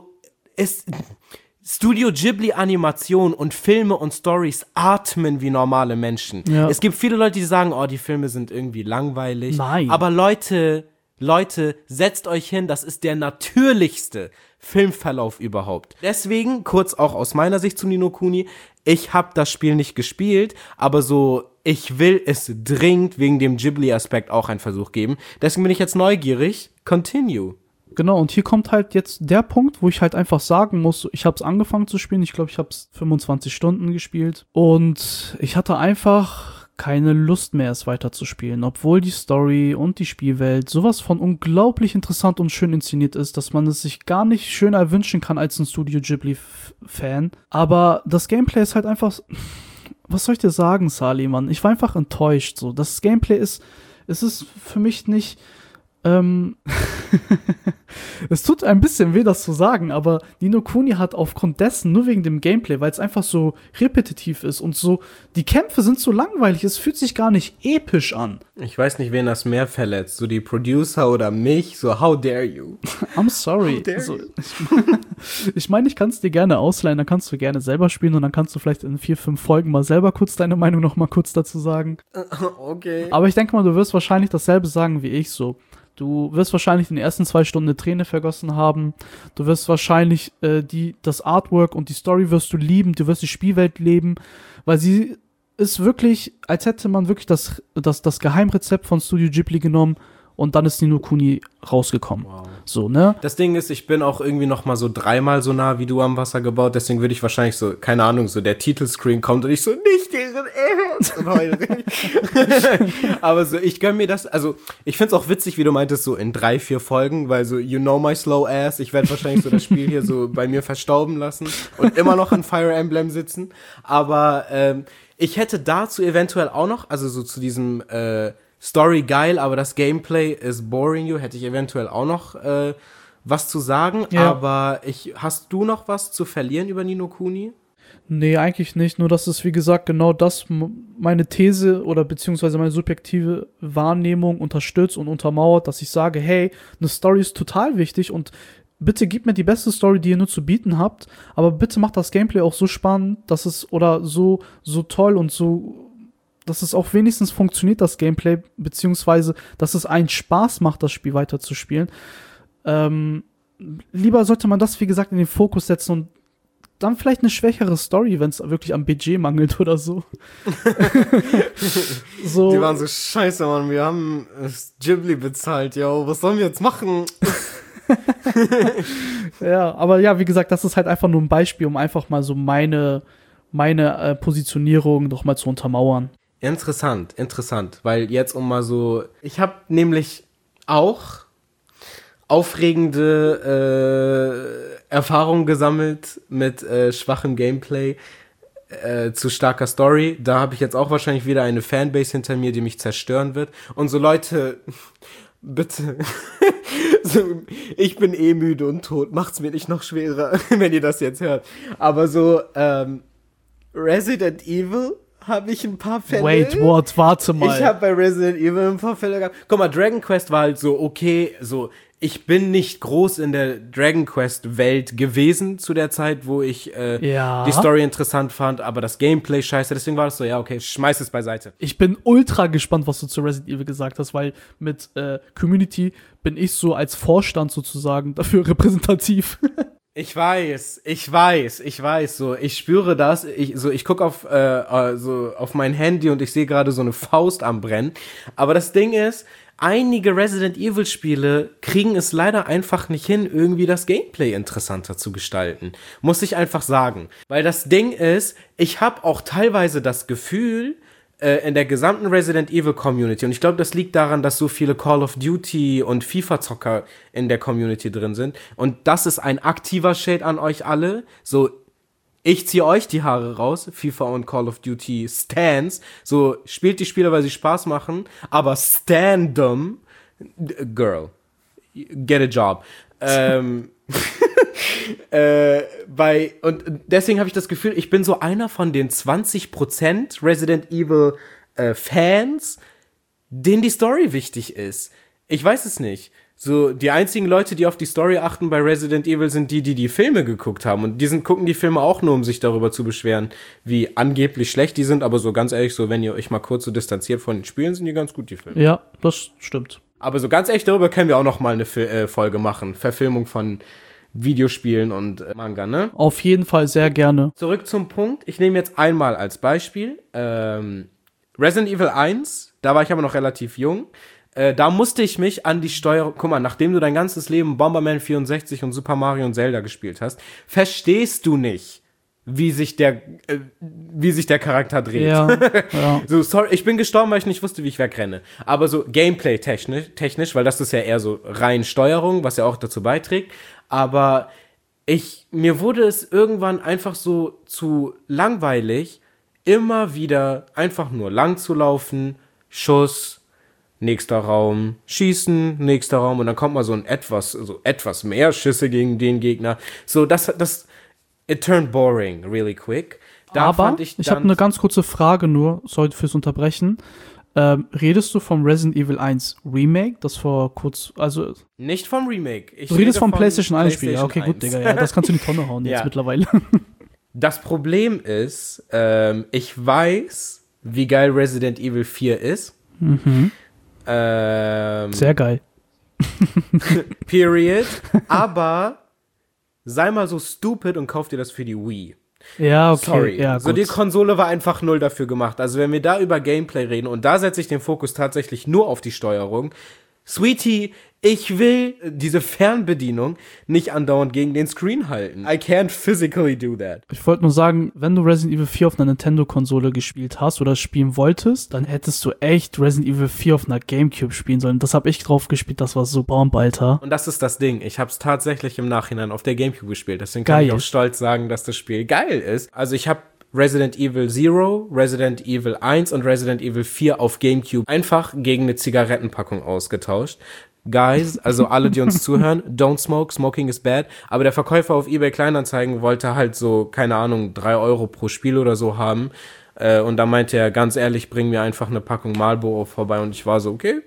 Studio Ghibli Animation und Filme und Stories atmen wie normale Menschen. Ja. Es gibt viele Leute, die sagen, oh, die Filme sind irgendwie langweilig. Nein. Aber Leute, setzt euch hin, das ist der natürlichste Filmverlauf überhaupt. Deswegen, kurz auch aus meiner Sicht zu Ni no Kuni, ich habe das Spiel nicht gespielt, aber so, ich will es dringend wegen dem Ghibli-Aspekt auch einen Versuch geben. Deswegen bin ich jetzt neugierig. Continue. Genau, und hier kommt halt jetzt der Punkt, wo ich halt einfach sagen muss, ich habe es angefangen zu spielen, ich glaube, ich habe es 25 Stunden gespielt und ich hatte einfach keine Lust mehr, es weiter zu spielen, obwohl die Story und die Spielwelt sowas von unglaublich interessant und schön inszeniert ist, dass man es sich gar nicht schöner erwünschen kann als ein Studio Ghibli-Fan. Aber das Gameplay ist halt einfach, was soll ich dir sagen, Sali, Mann? Ich war einfach enttäuscht, so. Das Gameplay es ist für mich nicht... Es tut ein bisschen weh, das zu sagen, aber Ni no Kuni hat aufgrund dessen, nur wegen dem Gameplay, weil es einfach so repetitiv ist und so, die Kämpfe sind so langweilig, es fühlt sich gar nicht episch an. Ich weiß nicht, wen das mehr verletzt, so die Producer oder mich, so how dare you. I'm sorry. How dare you? Ich meine, ich kann es dir gerne ausleihen, dann kannst du gerne selber spielen und dann kannst du vielleicht in 4-5 Folgen mal selber kurz deine Meinung noch mal kurz dazu sagen. Okay. Aber ich denke mal, du wirst wahrscheinlich dasselbe sagen wie ich, so. Du wirst wahrscheinlich in den ersten 2 Stunden eine Träne vergossen haben. Du wirst wahrscheinlich das Artwork und die Story wirst du lieben. Du wirst die Spielwelt leben, weil sie ist wirklich, als hätte man wirklich das Geheimrezept von Studio Ghibli genommen und dann ist Ni no Kuni rausgekommen. Wow. So, ne? Das Ding ist, ich bin auch irgendwie noch mal so 3-mal so nah wie du am Wasser gebaut, deswegen würde ich wahrscheinlich so, keine Ahnung, so der Titelscreen kommt und ich so, nicht deren Ernst und heule. Aber so, ich gönn mir das, also ich find's auch witzig, wie du meintest, so in 3-4 Folgen, weil so, you know my slow ass, ich werde wahrscheinlich so das Spiel hier so bei mir verstauben lassen und immer noch an Fire Emblem sitzen, aber ich hätte dazu eventuell auch noch, also so zu diesem Story geil, aber das Gameplay ist boring you, hätte ich eventuell auch noch was zu sagen, ja. Aber hast du noch was zu verlieren über Ni no Kuni? Nee, eigentlich nicht, nur dass es, wie gesagt, genau das meine These oder beziehungsweise meine subjektive Wahrnehmung unterstützt und untermauert, dass ich sage, hey, eine Story ist total wichtig und bitte gebt mir die beste Story, die ihr nur zu bieten habt, aber bitte macht das Gameplay auch so spannend, dass es, oder so toll und so, dass es auch wenigstens funktioniert, das Gameplay, beziehungsweise, dass es einen Spaß macht, das Spiel weiterzuspielen. Lieber sollte man das, wie gesagt, in den Fokus setzen und dann vielleicht eine schwächere Story, wenn es wirklich am Budget mangelt oder so. So. Die waren so, scheiße, Mann, wir haben Ghibli bezahlt, yo, was sollen wir jetzt machen? Ja, aber ja, wie gesagt, das ist halt einfach nur ein Beispiel, um einfach mal so meine Positionierung noch mal zu untermauern. Interessant, weil jetzt ich habe nämlich auch aufregende Erfahrungen gesammelt mit schwachem Gameplay zu starker Story. Da habe ich jetzt auch wahrscheinlich wieder eine Fanbase hinter mir, die mich zerstören wird. Und so Leute, bitte, so, ich bin müde und tot, macht's mir nicht noch schwerer, wenn ihr das jetzt hört. Aber so Resident Evil habe ich ein paar Fälle. Wait, what? Warte mal. Ich habe bei Resident Evil ein paar Fälle gehabt. Guck mal, Dragon Quest war halt so okay, so ich bin nicht groß in der Dragon Quest Welt gewesen zu der Zeit, wo ich die Story interessant fand, aber das Gameplay scheiße. Deswegen war das so, ja, okay, schmeiß es beiseite. Ich bin ultra gespannt, was du zu Resident Evil gesagt hast, weil mit Community bin ich so als Vorstand sozusagen dafür repräsentativ. Ich weiß, so, ich spüre das, ich gucke auf mein Handy und ich sehe gerade so eine Faust am Brennen, aber das Ding ist, einige Resident Evil Spiele kriegen es leider einfach nicht hin, irgendwie das Gameplay interessanter zu gestalten, muss ich einfach sagen, weil das Ding ist, ich habe auch teilweise das Gefühl, in der gesamten Resident Evil Community, und ich glaube, das liegt daran, dass so viele Call of Duty und FIFA-Zocker in der Community drin sind, und das ist ein aktiver Shade an euch alle, so, ich ziehe euch die Haare raus, FIFA und Call of Duty Stans, so, spielt die Spiele, weil sie Spaß machen, aber Standum, girl, get a job, und deswegen habe ich das Gefühl, ich bin so einer von den 20% Resident Evil Fans, denen die Story wichtig ist. Ich weiß es nicht. So, die einzigen Leute, die auf die Story achten bei Resident Evil, sind die Filme geguckt haben. Und gucken die Filme auch nur, um sich darüber zu beschweren, wie angeblich schlecht die sind. Aber so ganz ehrlich, so, wenn ihr euch mal kurz so distanziert von den Spielen, sind die ganz gut, die Filme. Ja, das stimmt. Aber so ganz ehrlich, darüber können wir auch noch mal eine Folge machen. Verfilmung von Videospielen und Manga, ne? Auf jeden Fall, sehr gerne. Zurück zum Punkt. Ich nehme jetzt einmal als Beispiel Resident Evil 1, da war ich aber noch relativ jung. Da musste ich mich an die Steuerung, guck mal, nachdem du dein ganzes Leben Bomberman 64 und Super Mario und Zelda gespielt hast, verstehst du nicht, wie sich der Charakter dreht. Ja. So, sorry, ich bin gestorben, weil ich nicht wusste, wie ich wegrenne. Aber so Gameplay-technisch, weil das ist ja eher so rein Steuerung, was ja auch dazu beiträgt. Aber mir wurde es irgendwann einfach so zu langweilig, immer wieder einfach nur lang zu laufen, Schuss, nächster Raum, schießen, nächster Raum, und dann kommt mal so etwas mehr Schüsse gegen den Gegner. So, it turned boring really quick. Aber ich habe eine ganz kurze Frage nur, sorry fürs Unterbrechen. Redest du vom Resident Evil 1 Remake, das vor kurz, also... Nicht vom Remake. Du redest vom PlayStation 1 Spiel. Ja, okay, gut, Digga, ja, das kannst du in die Tonne hauen jetzt mittlerweile. Das Problem ist, ich weiß, wie geil Resident Evil 4 ist. Mhm. Sehr geil. Period. Aber sei mal so stupid und kauf dir das für die Wii. Ja, okay. Sorry. Ja, so, die Konsole war einfach null dafür gemacht. Also wenn wir da über Gameplay reden, und da setze ich den Fokus tatsächlich nur auf die Steuerung. Sweetie, ich will diese Fernbedienung nicht andauernd gegen den Screen halten. I can't physically do that. Ich wollte nur sagen, wenn du Resident Evil 4 auf einer Nintendo-Konsole gespielt hast oder spielen wolltest, dann hättest du echt Resident Evil 4 auf einer Gamecube spielen sollen. Das habe ich drauf gespielt, das war so Bomb, Alter. Und das ist das Ding. Ich habe es tatsächlich im Nachhinein auf der Gamecube gespielt. Deswegen kann ich auch stolz sagen, dass das Spiel geil ist. Also ich habe Resident Evil 0, Resident Evil 1 und Resident Evil 4 auf Gamecube einfach gegen eine Zigarettenpackung ausgetauscht. Guys, also alle, die uns zuhören, don't smoke, smoking is bad. Aber der Verkäufer auf eBay Kleinanzeigen wollte halt so, keine Ahnung, 3 Euro pro Spiel oder so haben. Und da meinte er, ganz ehrlich, bring mir einfach eine Packung Marlboro vorbei. Und ich war so, okay,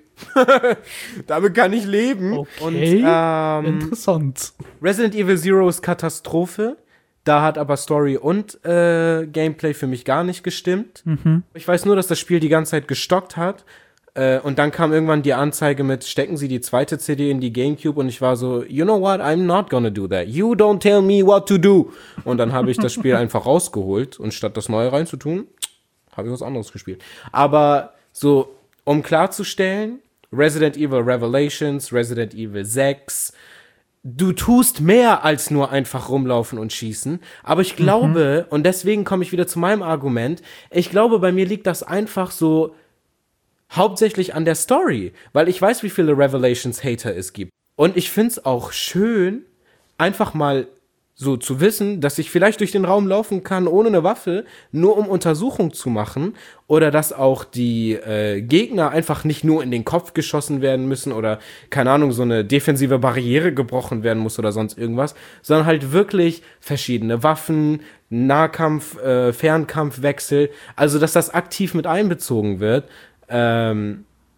damit kann ich leben. Okay, und, interessant. Resident Evil 0 ist Katastrophe. Da hat aber Story und Gameplay für mich gar nicht gestimmt. Mhm. Ich weiß nur, dass das Spiel die ganze Zeit gestockt hat. Und dann kam irgendwann die Anzeige mit, stecken Sie die zweite CD in die Gamecube, und ich war so, you know what, I'm not gonna do that. You don't tell me what to do. Und dann habe ich das Spiel einfach rausgeholt, und statt das Neue reinzutun, habe ich was anderes gespielt. Aber so, um klarzustellen, Resident Evil Revelations, Resident Evil 6, du tust mehr als nur einfach rumlaufen und schießen. Aber ich glaube, und deswegen komme ich wieder zu meinem Argument, ich glaube, bei mir liegt das einfach so hauptsächlich an der Story, weil ich weiß, wie viele Revelations-Hater es gibt. Und ich find's auch schön, einfach mal so zu wissen, dass ich vielleicht durch den Raum laufen kann ohne eine Waffe, nur um Untersuchung zu machen, oder dass auch die Gegner einfach nicht nur in den Kopf geschossen werden müssen oder, keine Ahnung, so eine defensive Barriere gebrochen werden muss oder sonst irgendwas, sondern halt wirklich verschiedene Waffen, Nahkampf, Fernkampfwechsel, also dass das aktiv mit einbezogen wird.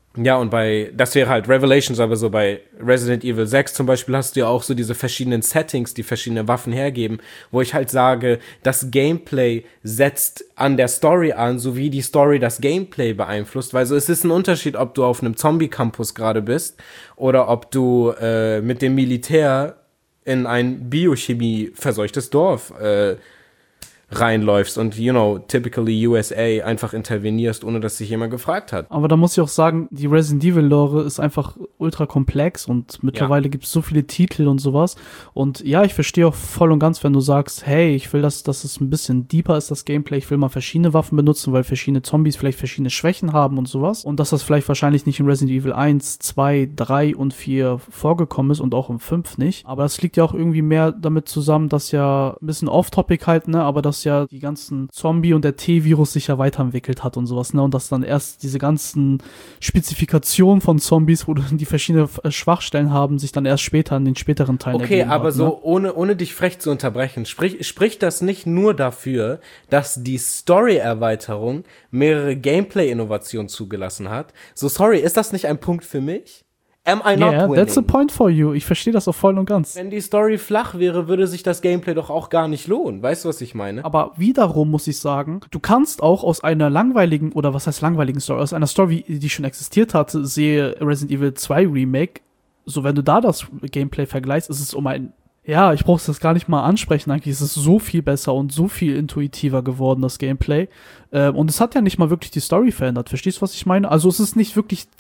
Ja, und das wäre halt Revelations, aber so bei Resident Evil 6 zum Beispiel hast du ja auch so diese verschiedenen Settings, die verschiedene Waffen hergeben, wo ich halt sage, das Gameplay setzt an der Story an, sowie die Story das Gameplay beeinflusst, weil so es ist ein Unterschied, ob du auf einem Zombie-Campus gerade bist oder ob du mit dem Militär in ein Biochemie-verseuchtes Dorf reinläufst und, typically USA einfach intervenierst, ohne dass sich jemand gefragt hat. Aber da muss ich auch sagen, die Resident Evil Lore ist einfach ultra komplex und mittlerweile gibt es so viele Titel und sowas. Und ja, ich verstehe auch voll und ganz, wenn du sagst, hey, ich will, dass es ein bisschen deeper ist, das Gameplay. Ich will mal verschiedene Waffen benutzen, weil verschiedene Zombies vielleicht verschiedene Schwächen haben und sowas. Und dass das vielleicht wahrscheinlich nicht in Resident Evil 1, 2, 3 und 4 vorgekommen ist und auch im 5 nicht. Aber das liegt ja auch irgendwie mehr damit zusammen, dass ja ein bisschen off-topic halt, ne, aber dass ja die ganzen Zombie und der T-Virus sich ja weiterentwickelt hat und sowas, ne, und dass dann erst diese ganzen Spezifikationen von Zombies, wo die verschiedene Schwachstellen haben, sich dann erst später in den späteren Teilen ergeben aber hat, so, ne? ohne dich frech zu unterbrechen, spricht das nicht nur dafür, dass die Story-Erweiterung mehrere Gameplay-Innovationen zugelassen hat? So, sorry, ist das nicht ein Punkt für mich? Am I not winning? That's a point for you. Ich verstehe das auch voll und ganz. Wenn die Story flach wäre, würde sich das Gameplay doch auch gar nicht lohnen. Weißt du, was ich meine? Aber wiederum muss ich sagen, du kannst auch aus einer langweiligen, oder was heißt langweiligen Story, aus einer Story, die schon existiert hatte, sehe Resident Evil 2 Remake, so wenn du da das Gameplay vergleichst, ist es ich brauche das gar nicht mal ansprechen, eigentlich ist es so viel besser und so viel intuitiver geworden, das Gameplay. Und es hat ja nicht mal wirklich die Story verändert, verstehst du, was ich meine? Also es ist nicht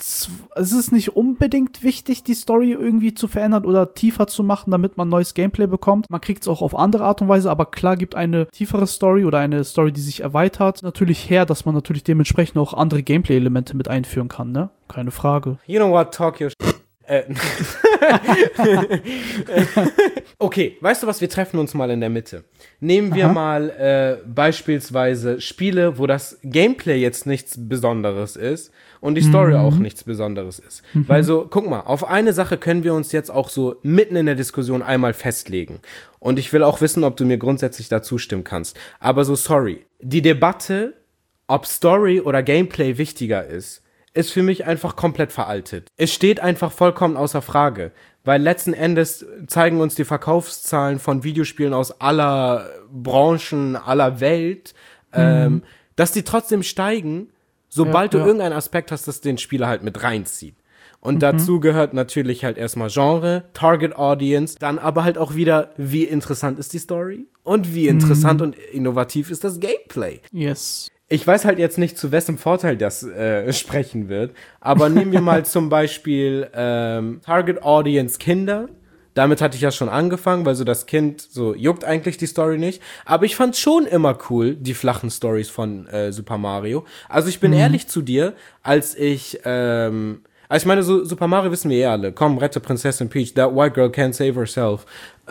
unbedingt wichtig, die Story irgendwie zu verändern oder tiefer zu machen, damit man neues Gameplay bekommt. Man kriegt es auch auf andere Art und Weise, aber klar gibt eine tiefere Story oder eine Story, die sich erweitert, natürlich her, dass man natürlich dementsprechend auch andere Gameplay-Elemente mit einführen kann, ne? Keine Frage. You know what, talk your Okay, weißt du was, wir treffen uns mal in der Mitte. Nehmen wir mal beispielsweise Spiele, wo das Gameplay jetzt nichts Besonderes ist und die Story auch nichts Besonderes ist. Weil so, guck mal, auf eine Sache können wir uns jetzt auch so mitten in der Diskussion einmal festlegen. Und ich will auch wissen, ob du mir grundsätzlich dazu stimmen kannst. Aber so, sorry, die Debatte, ob Story oder Gameplay wichtiger ist für mich einfach komplett veraltet. Es steht einfach vollkommen außer Frage, weil letzten Endes zeigen uns die Verkaufszahlen von Videospielen aus aller Branchen, aller Welt, dass die trotzdem steigen, sobald du irgendeinen Aspekt hast, das den Spieler halt mit reinzieht. Und dazu gehört natürlich halt erstmal Genre, Target Audience, dann aber halt auch wieder, wie interessant ist die Story und wie interessant und innovativ ist das Gameplay. Yes. Ich weiß halt jetzt nicht, zu wessen Vorteil das sprechen wird, aber nehmen wir mal zum Beispiel Target Audience Kinder. Damit hatte ich ja schon angefangen, weil so das Kind so juckt eigentlich die Story nicht. Aber ich fand schon immer cool, die flachen Stories von Super Mario. Also ich bin ehrlich zu dir, als ich meine, so Super Mario wissen wir eh alle. Komm, rette Prinzessin Peach, that white girl can't save herself.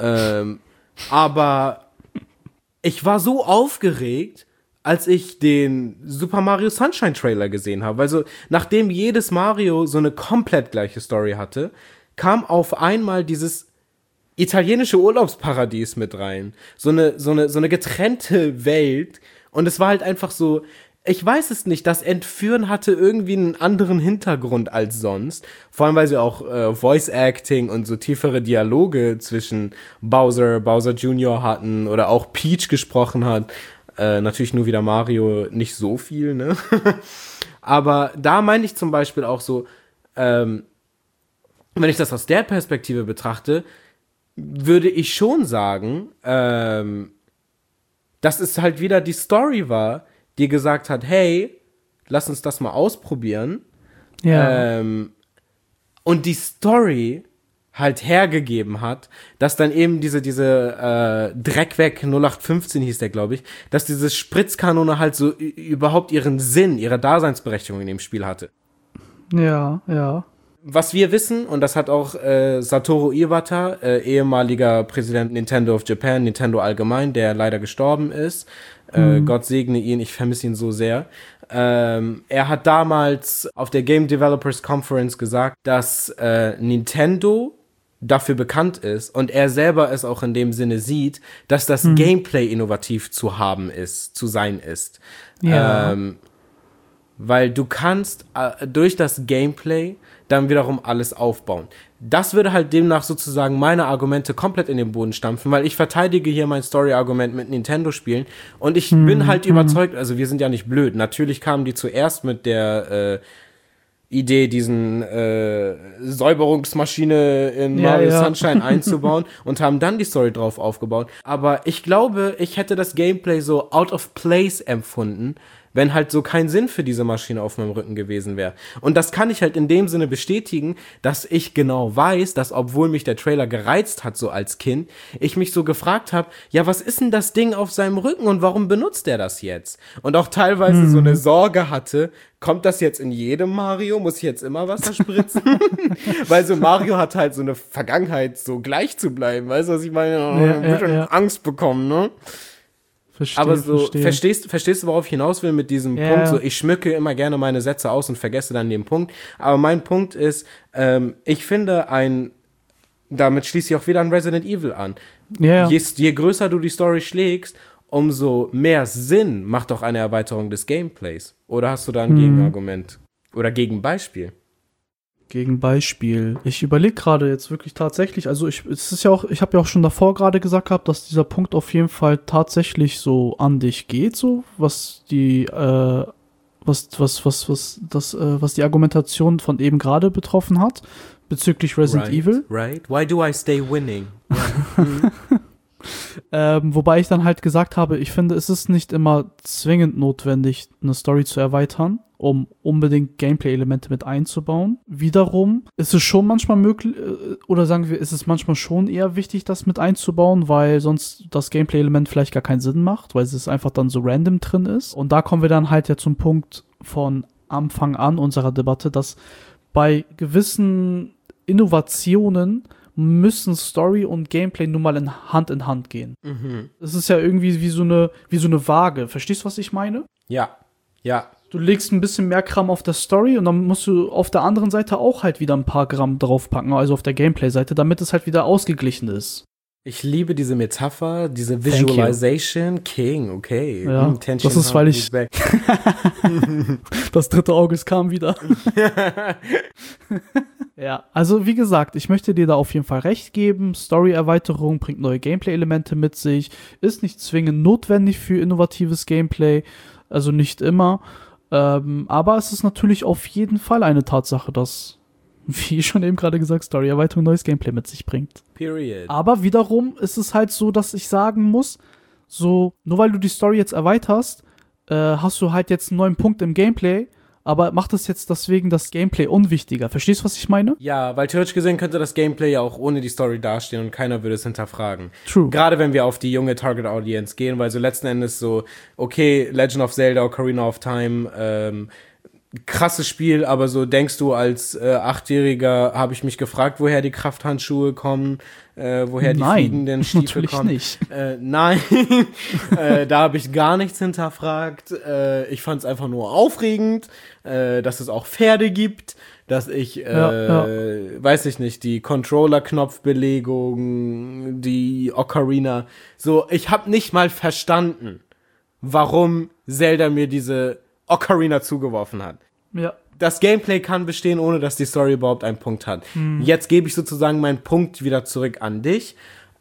Aber ich war so aufgeregt, als ich den Super Mario Sunshine Trailer gesehen habe. Also, nachdem jedes Mario so eine komplett gleiche Story hatte, kam auf einmal dieses italienische Urlaubsparadies mit rein. So eine getrennte Welt. Und es war halt einfach so, ich weiß es nicht, das Entführen hatte irgendwie einen anderen Hintergrund als sonst. Vor allem, weil sie auch Voice Acting und so tiefere Dialoge zwischen Bowser Jr. hatten oder auch Peach gesprochen hat. Natürlich nur wieder Mario, nicht so viel, ne? Aber da meine ich zum Beispiel auch so, wenn ich das aus der Perspektive betrachte, würde ich schon sagen, dass es halt wieder die Story war, die gesagt hat, hey, lass uns das mal ausprobieren. Ja. Und die Story halt hergegeben hat, dass dann eben diese Dreckweg 0815 hieß der, glaube ich, dass diese Spritzkanone halt so überhaupt ihren Sinn, ihre Daseinsberechtigung in dem Spiel hatte. Ja, ja. Was wir wissen, und das hat auch Satoru Iwata, ehemaliger Präsident Nintendo of Japan, Nintendo allgemein, der leider gestorben ist, Gott segne ihn, ich vermisse ihn so sehr. Er hat damals auf der Game Developers Conference gesagt, dass Nintendo dafür bekannt ist und er selber es auch in dem Sinne sieht, dass das Gameplay innovativ zu sein ist. Ja. weil du kannst durch das Gameplay dann wiederum alles aufbauen. Das würde halt demnach sozusagen meine Argumente komplett in den Boden stampfen, weil ich verteidige hier mein Story-Argument mit Nintendo-Spielen und ich bin halt überzeugt, also wir sind ja nicht blöd, natürlich kamen die zuerst mit der Idee, diesen Säuberungsmaschine in Mario Sunshine einzubauen und haben dann die Story drauf aufgebaut. Aber ich glaube, ich hätte das Gameplay so out of place empfunden, wenn halt so kein Sinn für diese Maschine auf meinem Rücken gewesen wäre. Und das kann ich halt in dem Sinne bestätigen, dass ich genau weiß, dass obwohl mich der Trailer gereizt hat, so als Kind, ich mich so gefragt habe, ja, was ist denn das Ding auf seinem Rücken und warum benutzt der das jetzt? Und auch teilweise so eine Sorge hatte, kommt das jetzt in jedem Mario? Muss ich jetzt immer Wasser spritzen? Weil so Mario hat halt so eine Vergangenheit, so gleich zu bleiben. Weißt du, was ich meine? Angst bekommen, ne? Aber so, verstehst du, worauf ich hinaus will mit diesem Punkt? So, ich schmücke immer gerne meine Sätze aus und vergesse dann den Punkt. Aber mein Punkt ist, ich finde damit schließe ich auch wieder an Resident Evil an. Je größer du die Story schlägst, umso mehr Sinn macht auch eine Erweiterung des Gameplays. Oder hast du da ein Gegenargument? Oder Gegenbeispiel? Gegenbeispiel. Ich überlege gerade jetzt wirklich tatsächlich, also ich habe ja auch schon davor gerade gesagt gehabt, dass dieser Punkt auf jeden Fall tatsächlich so an dich geht, so was die was die Argumentation von eben gerade betroffen hat bezüglich Resident Evil. Right. Why do I stay winning? Wobei ich dann halt gesagt habe, ich finde, es ist nicht immer zwingend notwendig, eine Story zu erweitern, um unbedingt Gameplay-Elemente mit einzubauen. Wiederum ist es schon manchmal möglich, oder sagen wir, ist es manchmal schon eher wichtig, das mit einzubauen, weil sonst das Gameplay-Element vielleicht gar keinen Sinn macht, weil es einfach dann so random drin ist. Und da kommen wir dann halt ja zum Punkt von Anfang an unserer Debatte, dass bei gewissen Innovationen müssen Story und Gameplay nun mal Hand in Hand gehen. Das ist ja irgendwie wie so eine Waage. Verstehst du, was ich meine? Ja. Du legst ein bisschen mehr Gramm auf der Story und dann musst du auf der anderen Seite auch halt wieder ein paar Gramm draufpacken, also auf der Gameplay-Seite, damit es halt wieder ausgeglichen ist. Ich liebe diese Metapher, diese Visualization. King, okay. Ja, das ist, weil ich das dritte Auge kam wieder. Ja, also wie gesagt, ich möchte dir da auf jeden Fall recht geben. Story-Erweiterung bringt neue Gameplay-Elemente mit sich, ist nicht zwingend notwendig für innovatives Gameplay, also nicht immer. Aber es ist natürlich auf jeden Fall eine Tatsache, dass, wie schon eben gerade gesagt, Story-Erweiterung neues Gameplay mit sich bringt. Period. Aber wiederum ist es halt so, dass ich sagen muss, so, nur weil du die Story jetzt erweiterst, hast du halt jetzt einen neuen Punkt im Gameplay, aber macht es jetzt deswegen das Gameplay unwichtiger. Verstehst du, was ich meine? Ja, weil theoretisch gesehen könnte das Gameplay ja auch ohne die Story dastehen und keiner würde es hinterfragen. True. Gerade wenn wir auf die junge Target Audience gehen, weil so letzten Endes so, okay, Legend of Zelda, Ocarina of Time, krasses Spiel, aber so denkst du als 8-Jähriger, habe ich mich gefragt, woher die Krafthandschuhe kommen, woher die fliegenden Stiefel kommen. Nicht. Nein, da habe ich gar nichts hinterfragt. Ich fand es einfach nur aufregend, dass es auch Pferde gibt, dass ich, weiß ich nicht, die Controller-Knopfbelegung, die Ocarina, so, ich habe nicht mal verstanden, warum Zelda mir diese Ocarina zugeworfen hat. Ja. Das Gameplay kann bestehen, ohne dass die Story überhaupt einen Punkt hat. Jetzt gebe ich sozusagen meinen Punkt wieder zurück an dich.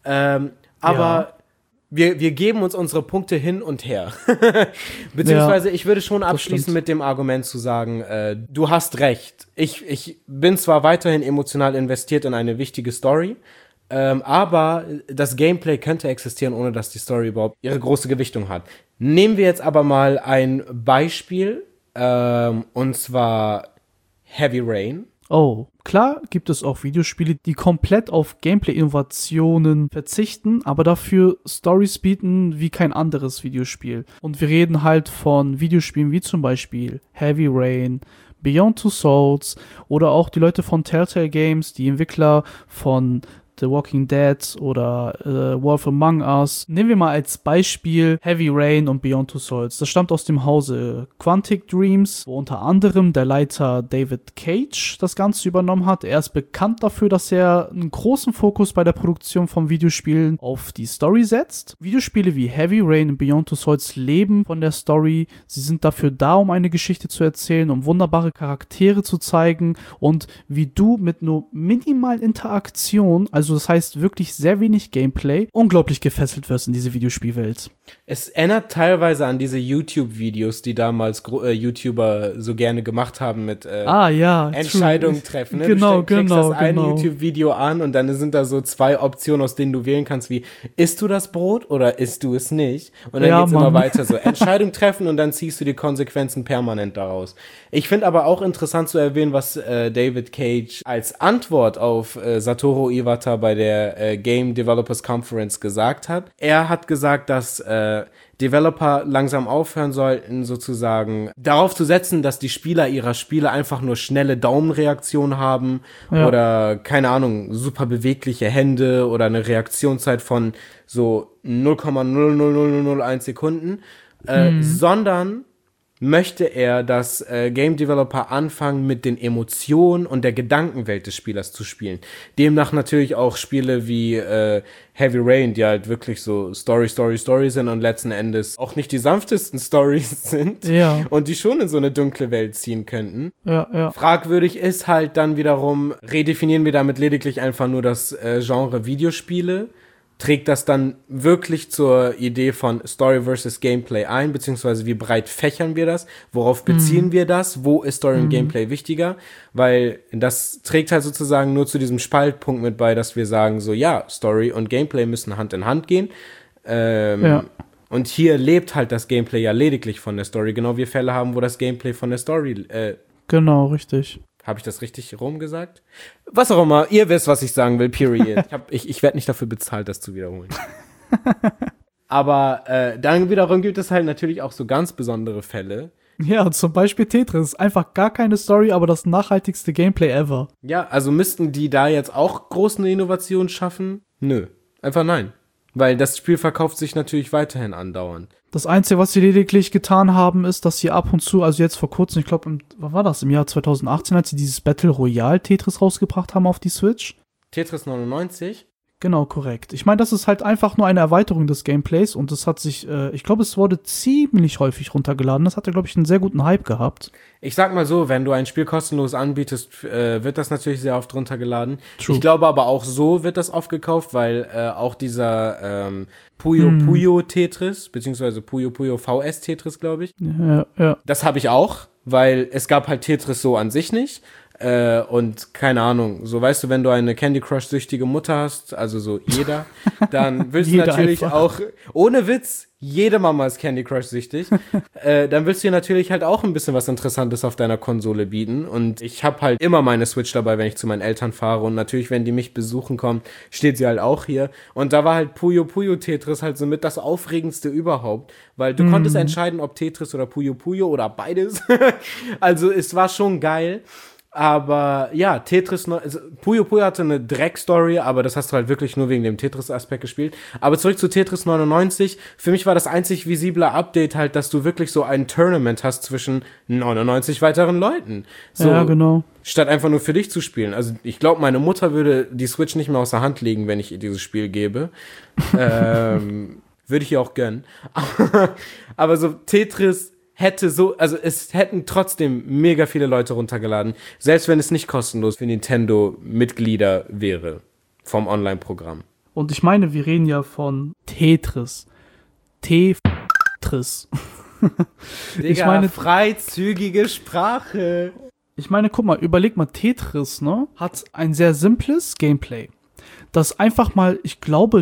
Aber wir geben uns unsere Punkte hin und her. Beziehungsweise ich würde schon abschließen mit dem Argument zu sagen, du hast recht. Ich bin zwar weiterhin emotional investiert in eine wichtige Story, aber das Gameplay könnte existieren, ohne dass die Story überhaupt ihre große Gewichtung hat. Nehmen wir jetzt aber mal ein Beispiel, und zwar Heavy Rain. Oh, klar gibt es auch Videospiele, die komplett auf Gameplay-Innovationen verzichten, aber dafür Stories bieten wie kein anderes Videospiel. Und wir reden halt von Videospielen wie zum Beispiel Heavy Rain, Beyond Two Souls oder auch die Leute von Telltale Games, die Entwickler von The Walking Dead oder Wolf Among Us. Nehmen wir mal als Beispiel Heavy Rain und Beyond Two Souls. Das stammt aus dem Hause Quantic Dreams, wo unter anderem der Leiter David Cage das Ganze übernommen hat. Er ist bekannt dafür, dass er einen großen Fokus bei der Produktion von Videospielen auf die Story setzt. Videospiele wie Heavy Rain und Beyond Two Souls leben von der Story. Sie sind dafür da, um eine Geschichte zu erzählen, um wunderbare Charaktere zu zeigen und wie du mit nur minimal Interaktion, also das heißt wirklich sehr wenig Gameplay, unglaublich gefesselt wirst in diese Videospielwelt. Es erinnert teilweise an diese YouTube-Videos, die damals YouTuber so gerne gemacht haben mit Entscheidungen treffen. Ne? Genau, du klickst das eine YouTube-Video an und dann sind da so 2 Optionen, aus denen du wählen kannst, wie isst du das Brot oder isst du es nicht? Und dann geht's immer weiter so. Entscheidung treffen und dann ziehst du die Konsequenzen permanent daraus. Ich finde aber auch interessant zu erwähnen, was David Cage als Antwort auf Satoru Iwata bei der Game Developers Conference gesagt hat. Er hat gesagt, dass Developer langsam aufhören sollten, sozusagen darauf zu setzen, dass die Spieler ihrer Spiele einfach nur schnelle Daumenreaktionen haben oder, keine Ahnung, super bewegliche Hände oder eine Reaktionszeit von so 0,00001 Sekunden, sondern möchte er, dass Game Developer anfangen, mit den Emotionen und der Gedankenwelt des Spielers zu spielen. Demnach natürlich auch Spiele wie Heavy Rain, die halt wirklich so Story sind und letzten Endes auch nicht die sanftesten Stories sind und die schon in so eine dunkle Welt ziehen könnten. Ja. Fragwürdig ist halt dann wiederum, redefinieren wir damit lediglich einfach nur das Genre Videospiele? Trägt das dann wirklich zur Idee von Story versus Gameplay ein, beziehungsweise wie breit fächern wir das? Worauf beziehen wir das? Wo ist Story und Gameplay wichtiger? Weil das trägt halt sozusagen nur zu diesem Spaltpunkt mit bei, dass wir sagen so, ja, Story und Gameplay müssen Hand in Hand gehen. Und hier lebt halt das Gameplay ja lediglich von der Story, genau wie Fälle haben, wo das Gameplay von der Story genau, richtig. Habe ich das richtig rumgesagt? Was auch immer, ihr wisst, was ich sagen will, period. Ich werde nicht dafür bezahlt, das zu wiederholen. Aber dann wiederum gibt es halt natürlich auch so ganz besondere Fälle. Ja, zum Beispiel Tetris. Einfach gar keine Story, aber das nachhaltigste Gameplay ever. Ja, also müssten die da jetzt auch groß eine Innovation schaffen? Nö, einfach nein. Weil das Spiel verkauft sich natürlich weiterhin andauernd. Das Einzige, was sie lediglich getan haben, ist, dass sie ab und zu, also jetzt vor kurzem, ich glaube, wann war das? Im Jahr 2018, als sie dieses Battle Royale Tetris rausgebracht haben auf die Switch. Tetris 99? Genau, korrekt. Ich meine, das ist halt einfach nur eine Erweiterung des Gameplays und es hat sich, ich glaube, es wurde ziemlich häufig runtergeladen. Das hatte, glaube ich, einen sehr guten Hype gehabt. Ich sag mal so, wenn du ein Spiel kostenlos anbietest, wird das natürlich sehr oft runtergeladen. True. Ich glaube aber auch so wird das oft gekauft, weil auch dieser Puyo Puyo Tetris, beziehungsweise Puyo Puyo VS Tetris, glaube ich. Ja. Das habe ich auch, weil es gab halt Tetris so an sich nicht. Und keine Ahnung, so weißt du, wenn du eine Candy Crush-süchtige Mutter hast, also so jeder, dann willst du natürlich einfach auch, ohne Witz, jede Mama ist Candy Crush-süchtig, dann willst du dir natürlich halt auch ein bisschen was Interessantes auf deiner Konsole bieten und ich habe halt immer meine Switch dabei, wenn ich zu meinen Eltern fahre und natürlich, wenn die mich besuchen kommen, steht sie halt auch hier und da war halt Puyo Puyo Tetris halt somit das Aufregendste überhaupt, weil du konntest entscheiden, ob Tetris oder Puyo Puyo oder beides, also es war schon geil. Aber ja, Tetris, also Puyo Puyo hatte eine Dreck-Story, aber das hast du halt wirklich nur wegen dem Tetris-Aspekt gespielt. Aber zurück zu Tetris 99. Für mich war das einzig visible Update halt, dass du wirklich so ein Tournament hast zwischen 99 weiteren Leuten. So, ja, genau. Statt einfach nur für dich zu spielen. Also ich glaube, meine Mutter würde die Switch nicht mehr aus der Hand legen, wenn ich ihr dieses Spiel gebe. Würde ich ihr auch gönnen. Aber so Tetris es hätten trotzdem mega viele Leute runtergeladen, selbst wenn es nicht kostenlos für Nintendo-Mitglieder wäre vom Online-Programm. Und ich meine, wir reden ja von Tetris. Tetris. Digga, ich meine, freizügige Sprache. Ich meine, guck mal, überleg mal, Tetris, ne, hat ein sehr simples Gameplay. Das einfach mal, ich glaube,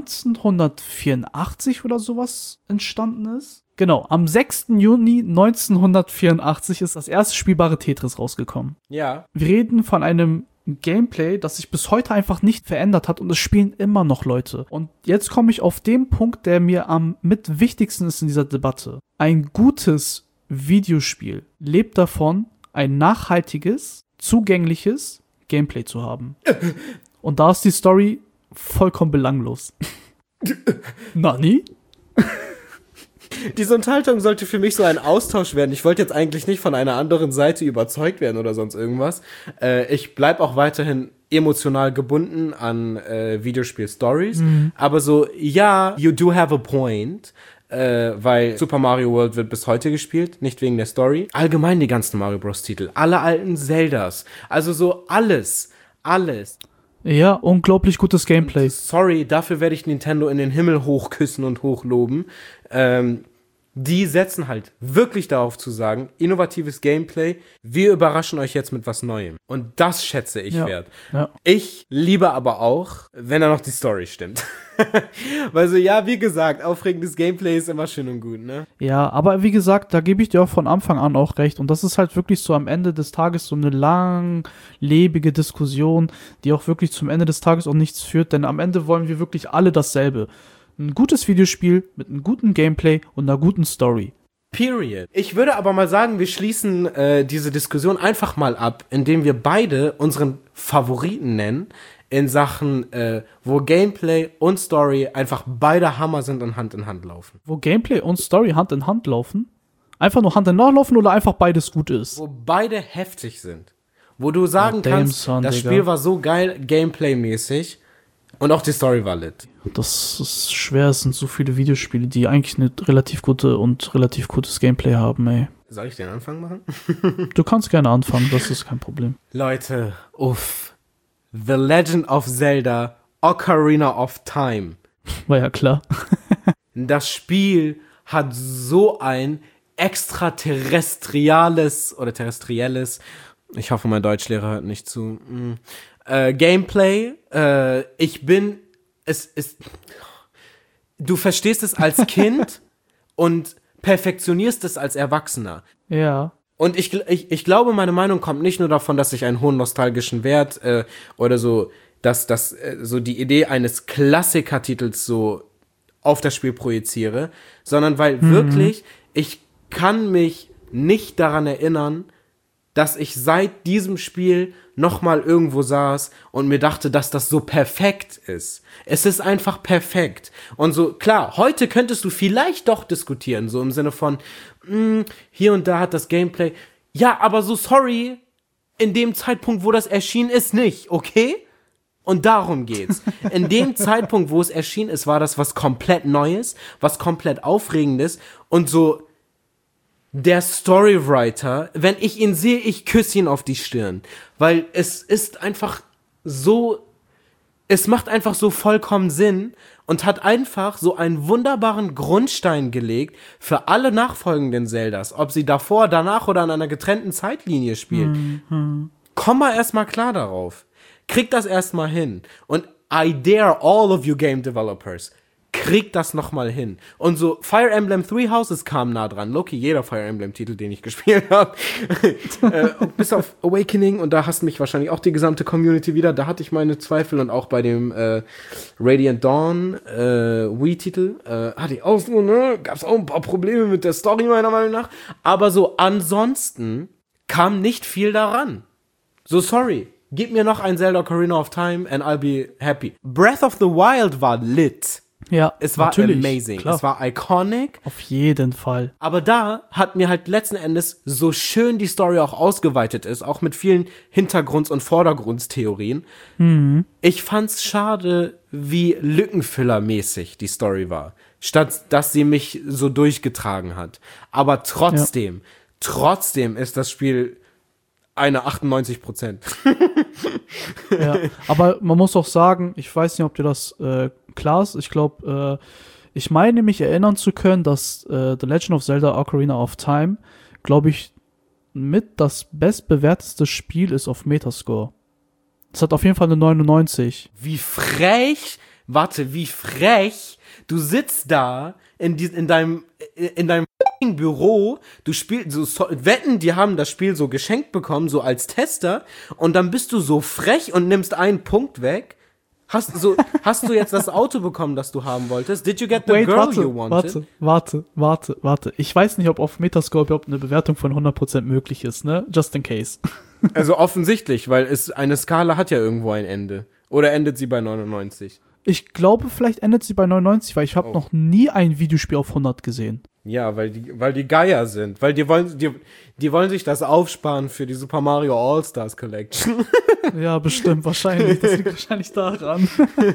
1984 oder sowas entstanden ist. Genau, am 6. Juni 1984 ist das erste spielbare Tetris rausgekommen. Ja. Wir reden von einem Gameplay, das sich bis heute einfach nicht verändert hat und es spielen immer noch Leute. Und jetzt komme ich auf den Punkt, der mir am mit wichtigsten ist in dieser Debatte. Ein gutes Videospiel lebt davon, ein nachhaltiges, zugängliches Gameplay zu haben. Und da ist die Story vollkommen belanglos. Nani? Diese Unterhaltung sollte für mich so ein Austausch werden. Ich wollte jetzt eigentlich nicht von einer anderen Seite überzeugt werden oder sonst irgendwas. Ich bleib auch weiterhin emotional gebunden an Videospiel-Stories. Aber so, ja, you do have a point. Weil Super Mario World wird bis heute gespielt, nicht wegen der Story. Allgemein die ganzen Mario Bros. Titel, alle alten Zeldas, also so alles. Ja, unglaublich gutes Gameplay. Sorry, dafür werde ich Nintendo in den Himmel hochküssen und hochloben. Die setzen halt wirklich darauf zu sagen, innovatives Gameplay, wir überraschen euch jetzt mit was Neuem. Und das schätze ich wert. Ja. Ich liebe aber auch, wenn da noch die Story stimmt. Weil so, ja, wie gesagt, aufregendes Gameplay ist immer schön und gut, ne? Ja, aber wie gesagt, da gebe ich dir auch von Anfang an auch recht. Und das ist halt wirklich so am Ende des Tages so eine langlebige Diskussion, die auch wirklich zum Ende des Tages auch nichts führt. Denn am Ende wollen wir wirklich alle dasselbe. Ein gutes Videospiel mit einem guten Gameplay und einer guten Story. Period. Ich würde aber mal sagen, wir schließen diese Diskussion einfach mal ab, indem wir beide unseren Favoriten nennen in Sachen, wo Gameplay und Story einfach beide Hammer sind und Hand in Hand laufen. Wo Gameplay und Story Hand in Hand laufen? Einfach nur Hand in Hand laufen oder einfach beides gut ist? Wo beide heftig sind. Wo du sagen kannst, das Spiel war so geil, Gameplay-mäßig. Und auch die Story war lit. Das ist schwer, es sind so viele Videospiele, die eigentlich eine relativ gutes Gameplay haben, ey. Soll ich den Anfang machen? Du kannst gerne anfangen, das ist kein Problem. Leute, The Legend of Zelda Ocarina of Time. War ja klar. Das Spiel hat so ein extraterrestriales, ich hoffe, mein Deutschlehrer hört nicht zu, Gameplay, du verstehst es als Kind und perfektionierst es als Erwachsener. Ja. Und ich glaube, meine Meinung kommt nicht nur davon, dass ich einen hohen nostalgischen Wert oder so, dass so die Idee eines Klassikertitels so auf das Spiel projiziere, sondern weil wirklich, ich kann mich nicht daran erinnern, dass ich seit diesem Spiel nochmal irgendwo saß und mir dachte, dass das so perfekt ist. Es ist einfach perfekt. Und so, klar, heute könntest du vielleicht doch diskutieren, so im Sinne von, hier und da hat das Gameplay, ja, aber so sorry, in dem Zeitpunkt, wo das erschienen ist, nicht, okay? Und darum geht's. In dem Zeitpunkt, wo es erschienen ist, war das was komplett Neues, was komplett Aufregendes und so, der Storywriter, wenn ich ihn sehe, ich küsse ihn auf die Stirn. Weil es ist einfach so, es macht einfach so vollkommen Sinn und hat einfach so einen wunderbaren Grundstein gelegt für alle nachfolgenden Zeldas. Ob sie davor, danach oder an einer getrennten Zeitlinie spielen. Komm mal erstmal klar darauf. Krieg das erstmal hin. Und I dare all of you Game Developers, kriegt das nochmal hin. Und so Fire Emblem Three Houses kam nah dran. Loki, jeder Fire Emblem-Titel, den ich gespielt habe. Bis auf Awakening, und da hasst mich wahrscheinlich auch die gesamte Community wieder. Da hatte ich meine Zweifel, und auch bei dem Radiant Dawn Wii-Titel hatte ich auch so, ne? Gab's auch ein paar Probleme mit der Story, meiner Meinung nach. Aber so ansonsten kam nicht viel daran. So, sorry. Gib mir noch ein Zelda Ocarina of Time and I'll be happy. Breath of the Wild war lit. Ja, es war amazing. Klar. Es war iconic. Auf jeden Fall. Aber da hat mir halt letzten Endes, so schön die Story auch ausgeweitet ist, auch mit vielen Hintergrunds- und Vordergrundstheorien, ich fand's schade, wie lückenfüllermäßig die Story war, statt dass sie mich so durchgetragen hat. Aber trotzdem ist das Spiel eine 98%. Ja, aber man muss auch sagen, ich weiß nicht, ob dir das klar ist, ich glaube, ich meine mich erinnern zu können, dass The Legend of Zelda Ocarina of Time, glaube ich, mit das bestbewerteste Spiel ist auf Metascore. Das hat auf jeden Fall eine 99. Wie frech! Warte, wie frech! Du sitzt da in deinem Büro, du spielst so Wetten, die haben das Spiel so geschenkt bekommen, so als Tester, und dann bist du so frech und nimmst einen Punkt weg. Hast du jetzt das Auto bekommen, das du haben wolltest? Did you get the girl you wanted? Warte. Ich weiß nicht, ob auf Metascore überhaupt eine Bewertung von 100% möglich ist, ne? Just in case. Also offensichtlich, weil eine Skala hat ja irgendwo ein Ende. Oder endet sie bei 99? Ich glaube, vielleicht endet sie bei 99, weil ich habe noch nie ein Videospiel auf 100 gesehen. Ja, weil die Geier sind. Weil die wollen sich das aufsparen für die Super Mario All-Stars Collection. Ja, bestimmt, wahrscheinlich. Das liegt wahrscheinlich daran.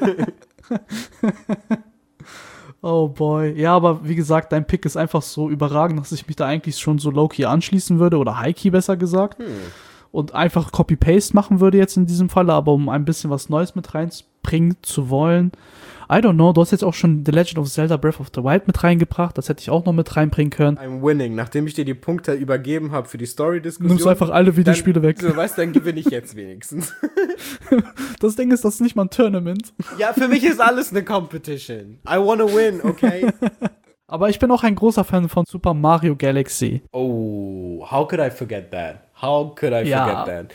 Oh boy. Ja, aber wie gesagt, dein Pick ist einfach so überragend, dass ich mich da eigentlich schon so low-key anschließen würde, oder high-key besser gesagt. Und einfach Copy-Paste machen würde jetzt in diesem Falle, aber um ein bisschen was Neues mit reinbringen zu wollen. I don't know, du hast jetzt auch schon The Legend of Zelda Breath of the Wild mit reingebracht, das hätte ich auch noch mit reinbringen können. I'm winning, nachdem ich dir die Punkte übergeben habe für die Story-Diskussion. Nimmst du einfach alle Videospiele weg. Du weißt, dann gewinne ich jetzt wenigstens. Das Ding ist, das ist nicht mal ein Tournament. Ja, für mich ist alles eine Competition. I wanna win, okay? Aber ich bin auch ein großer Fan von Super Mario Galaxy. Oh, how could I forget that? How could I forget that?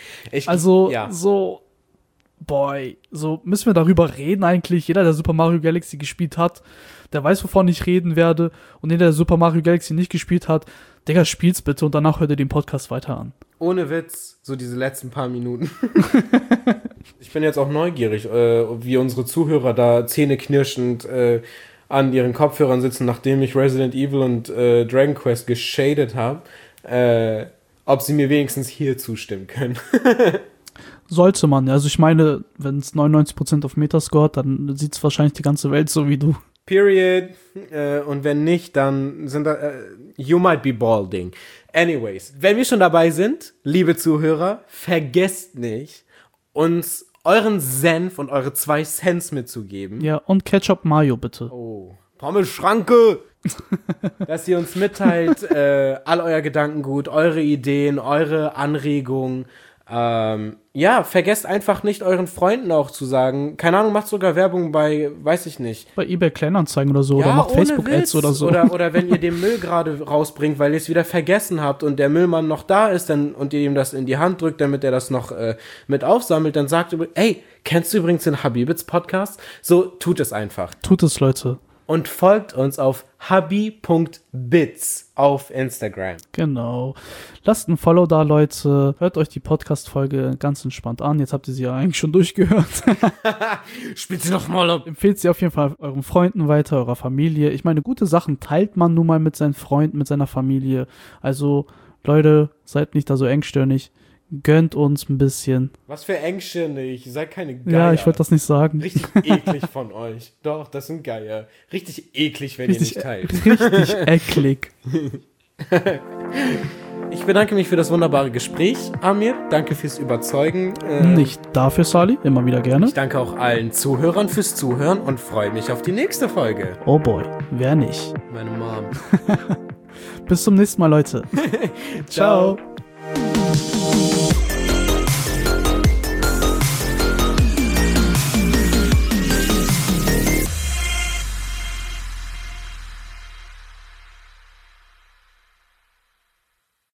So müssen wir darüber reden eigentlich. Jeder, der Super Mario Galaxy gespielt hat, der weiß, wovon ich reden werde. Und jeder, der Super Mario Galaxy nicht gespielt hat, Digga, spiel's bitte und danach hört ihr den Podcast weiter an. Ohne Witz, so diese letzten paar Minuten. Ich bin jetzt auch neugierig, wie unsere Zuhörer da zähneknirschend an ihren Kopfhörern sitzen, nachdem ich Resident Evil und Dragon Quest geshadet habe, ob sie mir wenigstens hier zustimmen können. Sollte man. Also ich meine, wenn es 99% auf Metascore hat, dann sieht es wahrscheinlich die ganze Welt so wie du. Period. Und wenn nicht, dann sind da, you might be balding. Anyways, wenn wir schon dabei sind, liebe Zuhörer, vergesst nicht, uns euren Senf und eure 2 Cents mitzugeben. Ja, und Ketchup Mayo bitte. Oh, Pommes-Schranke! Dass ihr uns mitteilt, all euer Gedankengut, eure Ideen, eure Anregungen. Ja, vergesst einfach nicht, euren Freunden auch zu sagen. Keine Ahnung, macht sogar Werbung bei, weiß ich nicht. Bei eBay Kleinanzeigen oder so. Ja, oder macht Facebook-Ads oder so. Oder wenn ihr den Müll gerade rausbringt, weil ihr es wieder vergessen habt und der Müllmann noch da ist und ihr ihm das in die Hand drückt, damit er das noch mit aufsammelt, dann sagt ihr, ey, kennst du übrigens den Habibits Podcast? So, tut es einfach. Tut es, Leute. Und folgt uns auf habi.bits auf Instagram. Genau. Lasst ein Follow da, Leute. Hört euch die Podcast-Folge ganz entspannt an. Jetzt habt ihr sie ja eigentlich schon durchgehört. Spielt sie noch mal ab. Empfehlt sie auf jeden Fall euren Freunden weiter, eurer Familie. Ich meine, gute Sachen teilt man nun mal mit seinen Freunden, mit seiner Familie. Also, Leute, seid nicht da so engstirnig. Gönnt uns ein bisschen. Was für engstirnig. Ihr seid keine Geier. Ja, ich wollte das nicht sagen. Richtig eklig von euch. Doch, das sind Geier. Richtig eklig, wenn richtig, ihr nicht teilt. Richtig eklig. Ich bedanke mich für das wunderbare Gespräch, Amir. Danke fürs Überzeugen. Nicht dafür, Sali. Immer wieder gerne. Ich danke auch allen Zuhörern fürs Zuhören und freue mich auf die nächste Folge. Oh boy, wer nicht? Meine Mom. Bis zum nächsten Mal, Leute. Ciao.